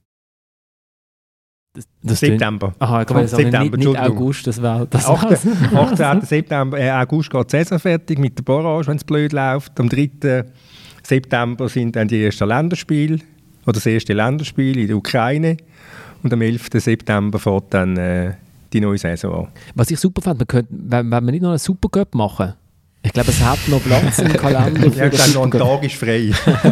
Das September. Aha, ich kann sagen, nicht August, das war das 18. September, August geht die Saison fertig mit der Barrage, wenn es blöd läuft. Am 3. September sind dann die ersten Länderspiele, oder das erste Länderspiel in der Ukraine. Und am 11. September fährt dann die neue Saison an. Was ich super fand, wenn wir nicht noch einen Supercup machen, ich glaube, es hat noch Platz im Kalender für den Supercup. Noch ein Tag ist frei.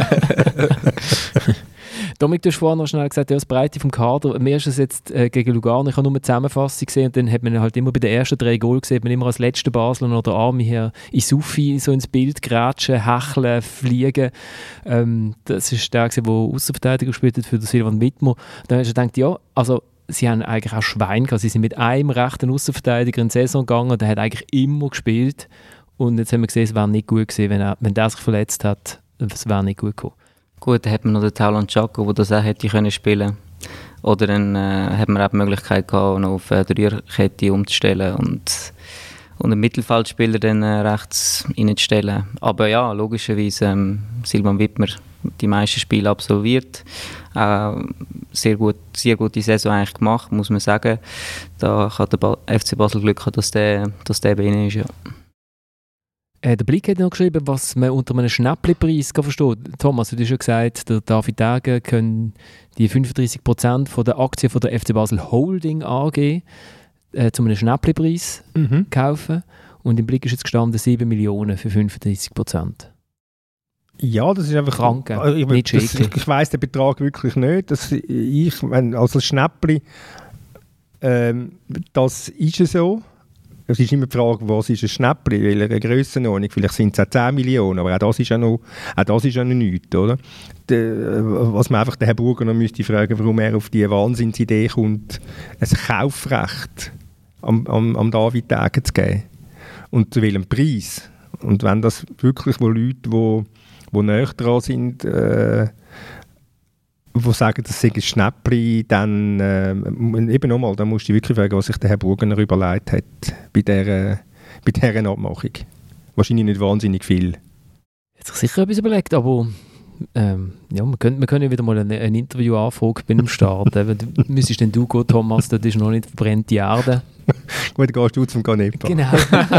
Dominik, du hast vorhin noch schnell gesagt, ja, das Breite vom Kader. Mir ist es jetzt gegen Lugano, ich habe nur eine Zusammenfassung gesehen und dann hat man halt immer bei den ersten 3 Goals gesehen, hat man immer als letzter Basler noch der Arme hier in Sufi so ins Bild grätschen, hecheln, fliegen. Das ist der, der Außenverteidiger gespielt hat für den Silvan Wittmer. Dann hast du gedacht, ja, also sie haben eigentlich auch Schwein gehabt. Sie sind mit einem rechten Außenverteidiger in die Saison gegangen und der hat eigentlich immer gespielt. Und jetzt haben wir gesehen, es wäre nicht gut gewesen, wenn der sich verletzt hat. Es wäre nicht gut gekommen. Gut, dann hat man noch den Taulan Chaco, der das auch hätte können spielen. Oder dann hat man auch die Möglichkeit gehabt, noch auf eine Dreierkette umzustellen und einen Mittelfeldspieler dann rechts reinzustellen. Aber ja, logischerweise Silvan Wittmer die meisten Spiele absolviert. Sehr gute Saison eigentlich gemacht, muss man sagen. Da hat der FC Basel Glück gehabt, dass der bei ihnen ist, ja. Der Blick hat noch geschrieben, was man unter einem Schnäppli-Preis versteht. Thomas, du hast schon gesagt, der David Degen können die 35% von der Aktien von der FC Basel Holding AG zu einem Schnäppli-Preis kaufen. Und im Blick ist jetzt gestanden 7 Millionen für 35%. Ja, das ist einfach krank. Ich weiss den Betrag wirklich nicht. Also das Schnäppli, das ist ja so. Es ist immer die Frage, was ist ein Schnäppli, welche Grössenordnung, vielleicht sind es auch 10 Millionen, aber auch das ist ja noch nichts, oder? Was man einfach den Herrn Burger noch müsste fragen, warum er auf die Wahnsinnsidee kommt, ein Kaufrecht am David Degen zu geben. Und zu welchem Preis? Und wenn das wirklich Leute, die näher dran sind, die sagen, das sei ein Schnäppli, dann eben nochmal, da musst du wirklich fragen, was sich der Herr Burgener überlegt hat bei dieser Abmachung. Wahrscheinlich nicht wahnsinnig viel. Er hat sich sicher etwas überlegt, aber ja, wir können wieder mal ein Interview anfragen bei dem Start. Müsstest denn du gehen, Thomas, das ist noch nicht verbrannte Erde. Gut, dann gehst du zum Canepa. Genau.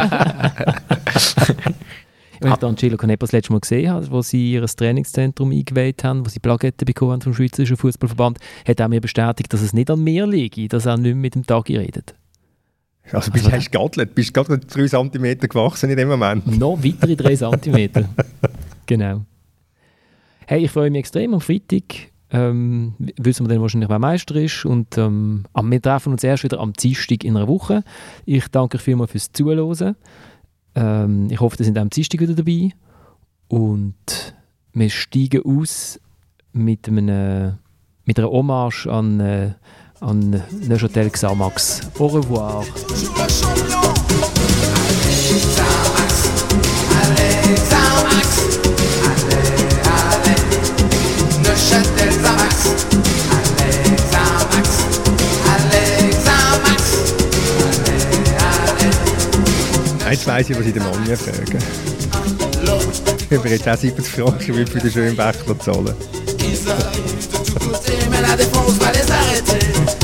Wenn ich Angelo Canepa das letzte Mal gesehen habe, wo sie ihr Trainingszentrum eingeweiht haben, wo sie Plaketten bekommen haben vom Schweizerischen Fußballverband, hat er mir bestätigt, dass es nicht an mir liegt, dass er nicht mehr mit dem Tagi redet. Also bist du gerade 3 cm gewachsen in dem Moment? Noch weitere 3 cm. Genau. Hey, ich freue mich extrem am Freitag. Wissen wir dann wahrscheinlich, wer Meister ist. Und wir treffen uns erst wieder am Dienstag in einer Woche. Ich danke euch vielmals fürs Zuhören. Ich hoffe, ihr seid am Dienstag wieder dabei. Und wir steigen aus mit einer Hommage an Neuchâtel Xamax. Au revoir. Jetzt weiss ich, was ich den Mann frage. Ich würde jetzt auch 70 Franken für den schönen Bächler zahlen. ils arrivent de tous côtés, mais la défense va les arrêter.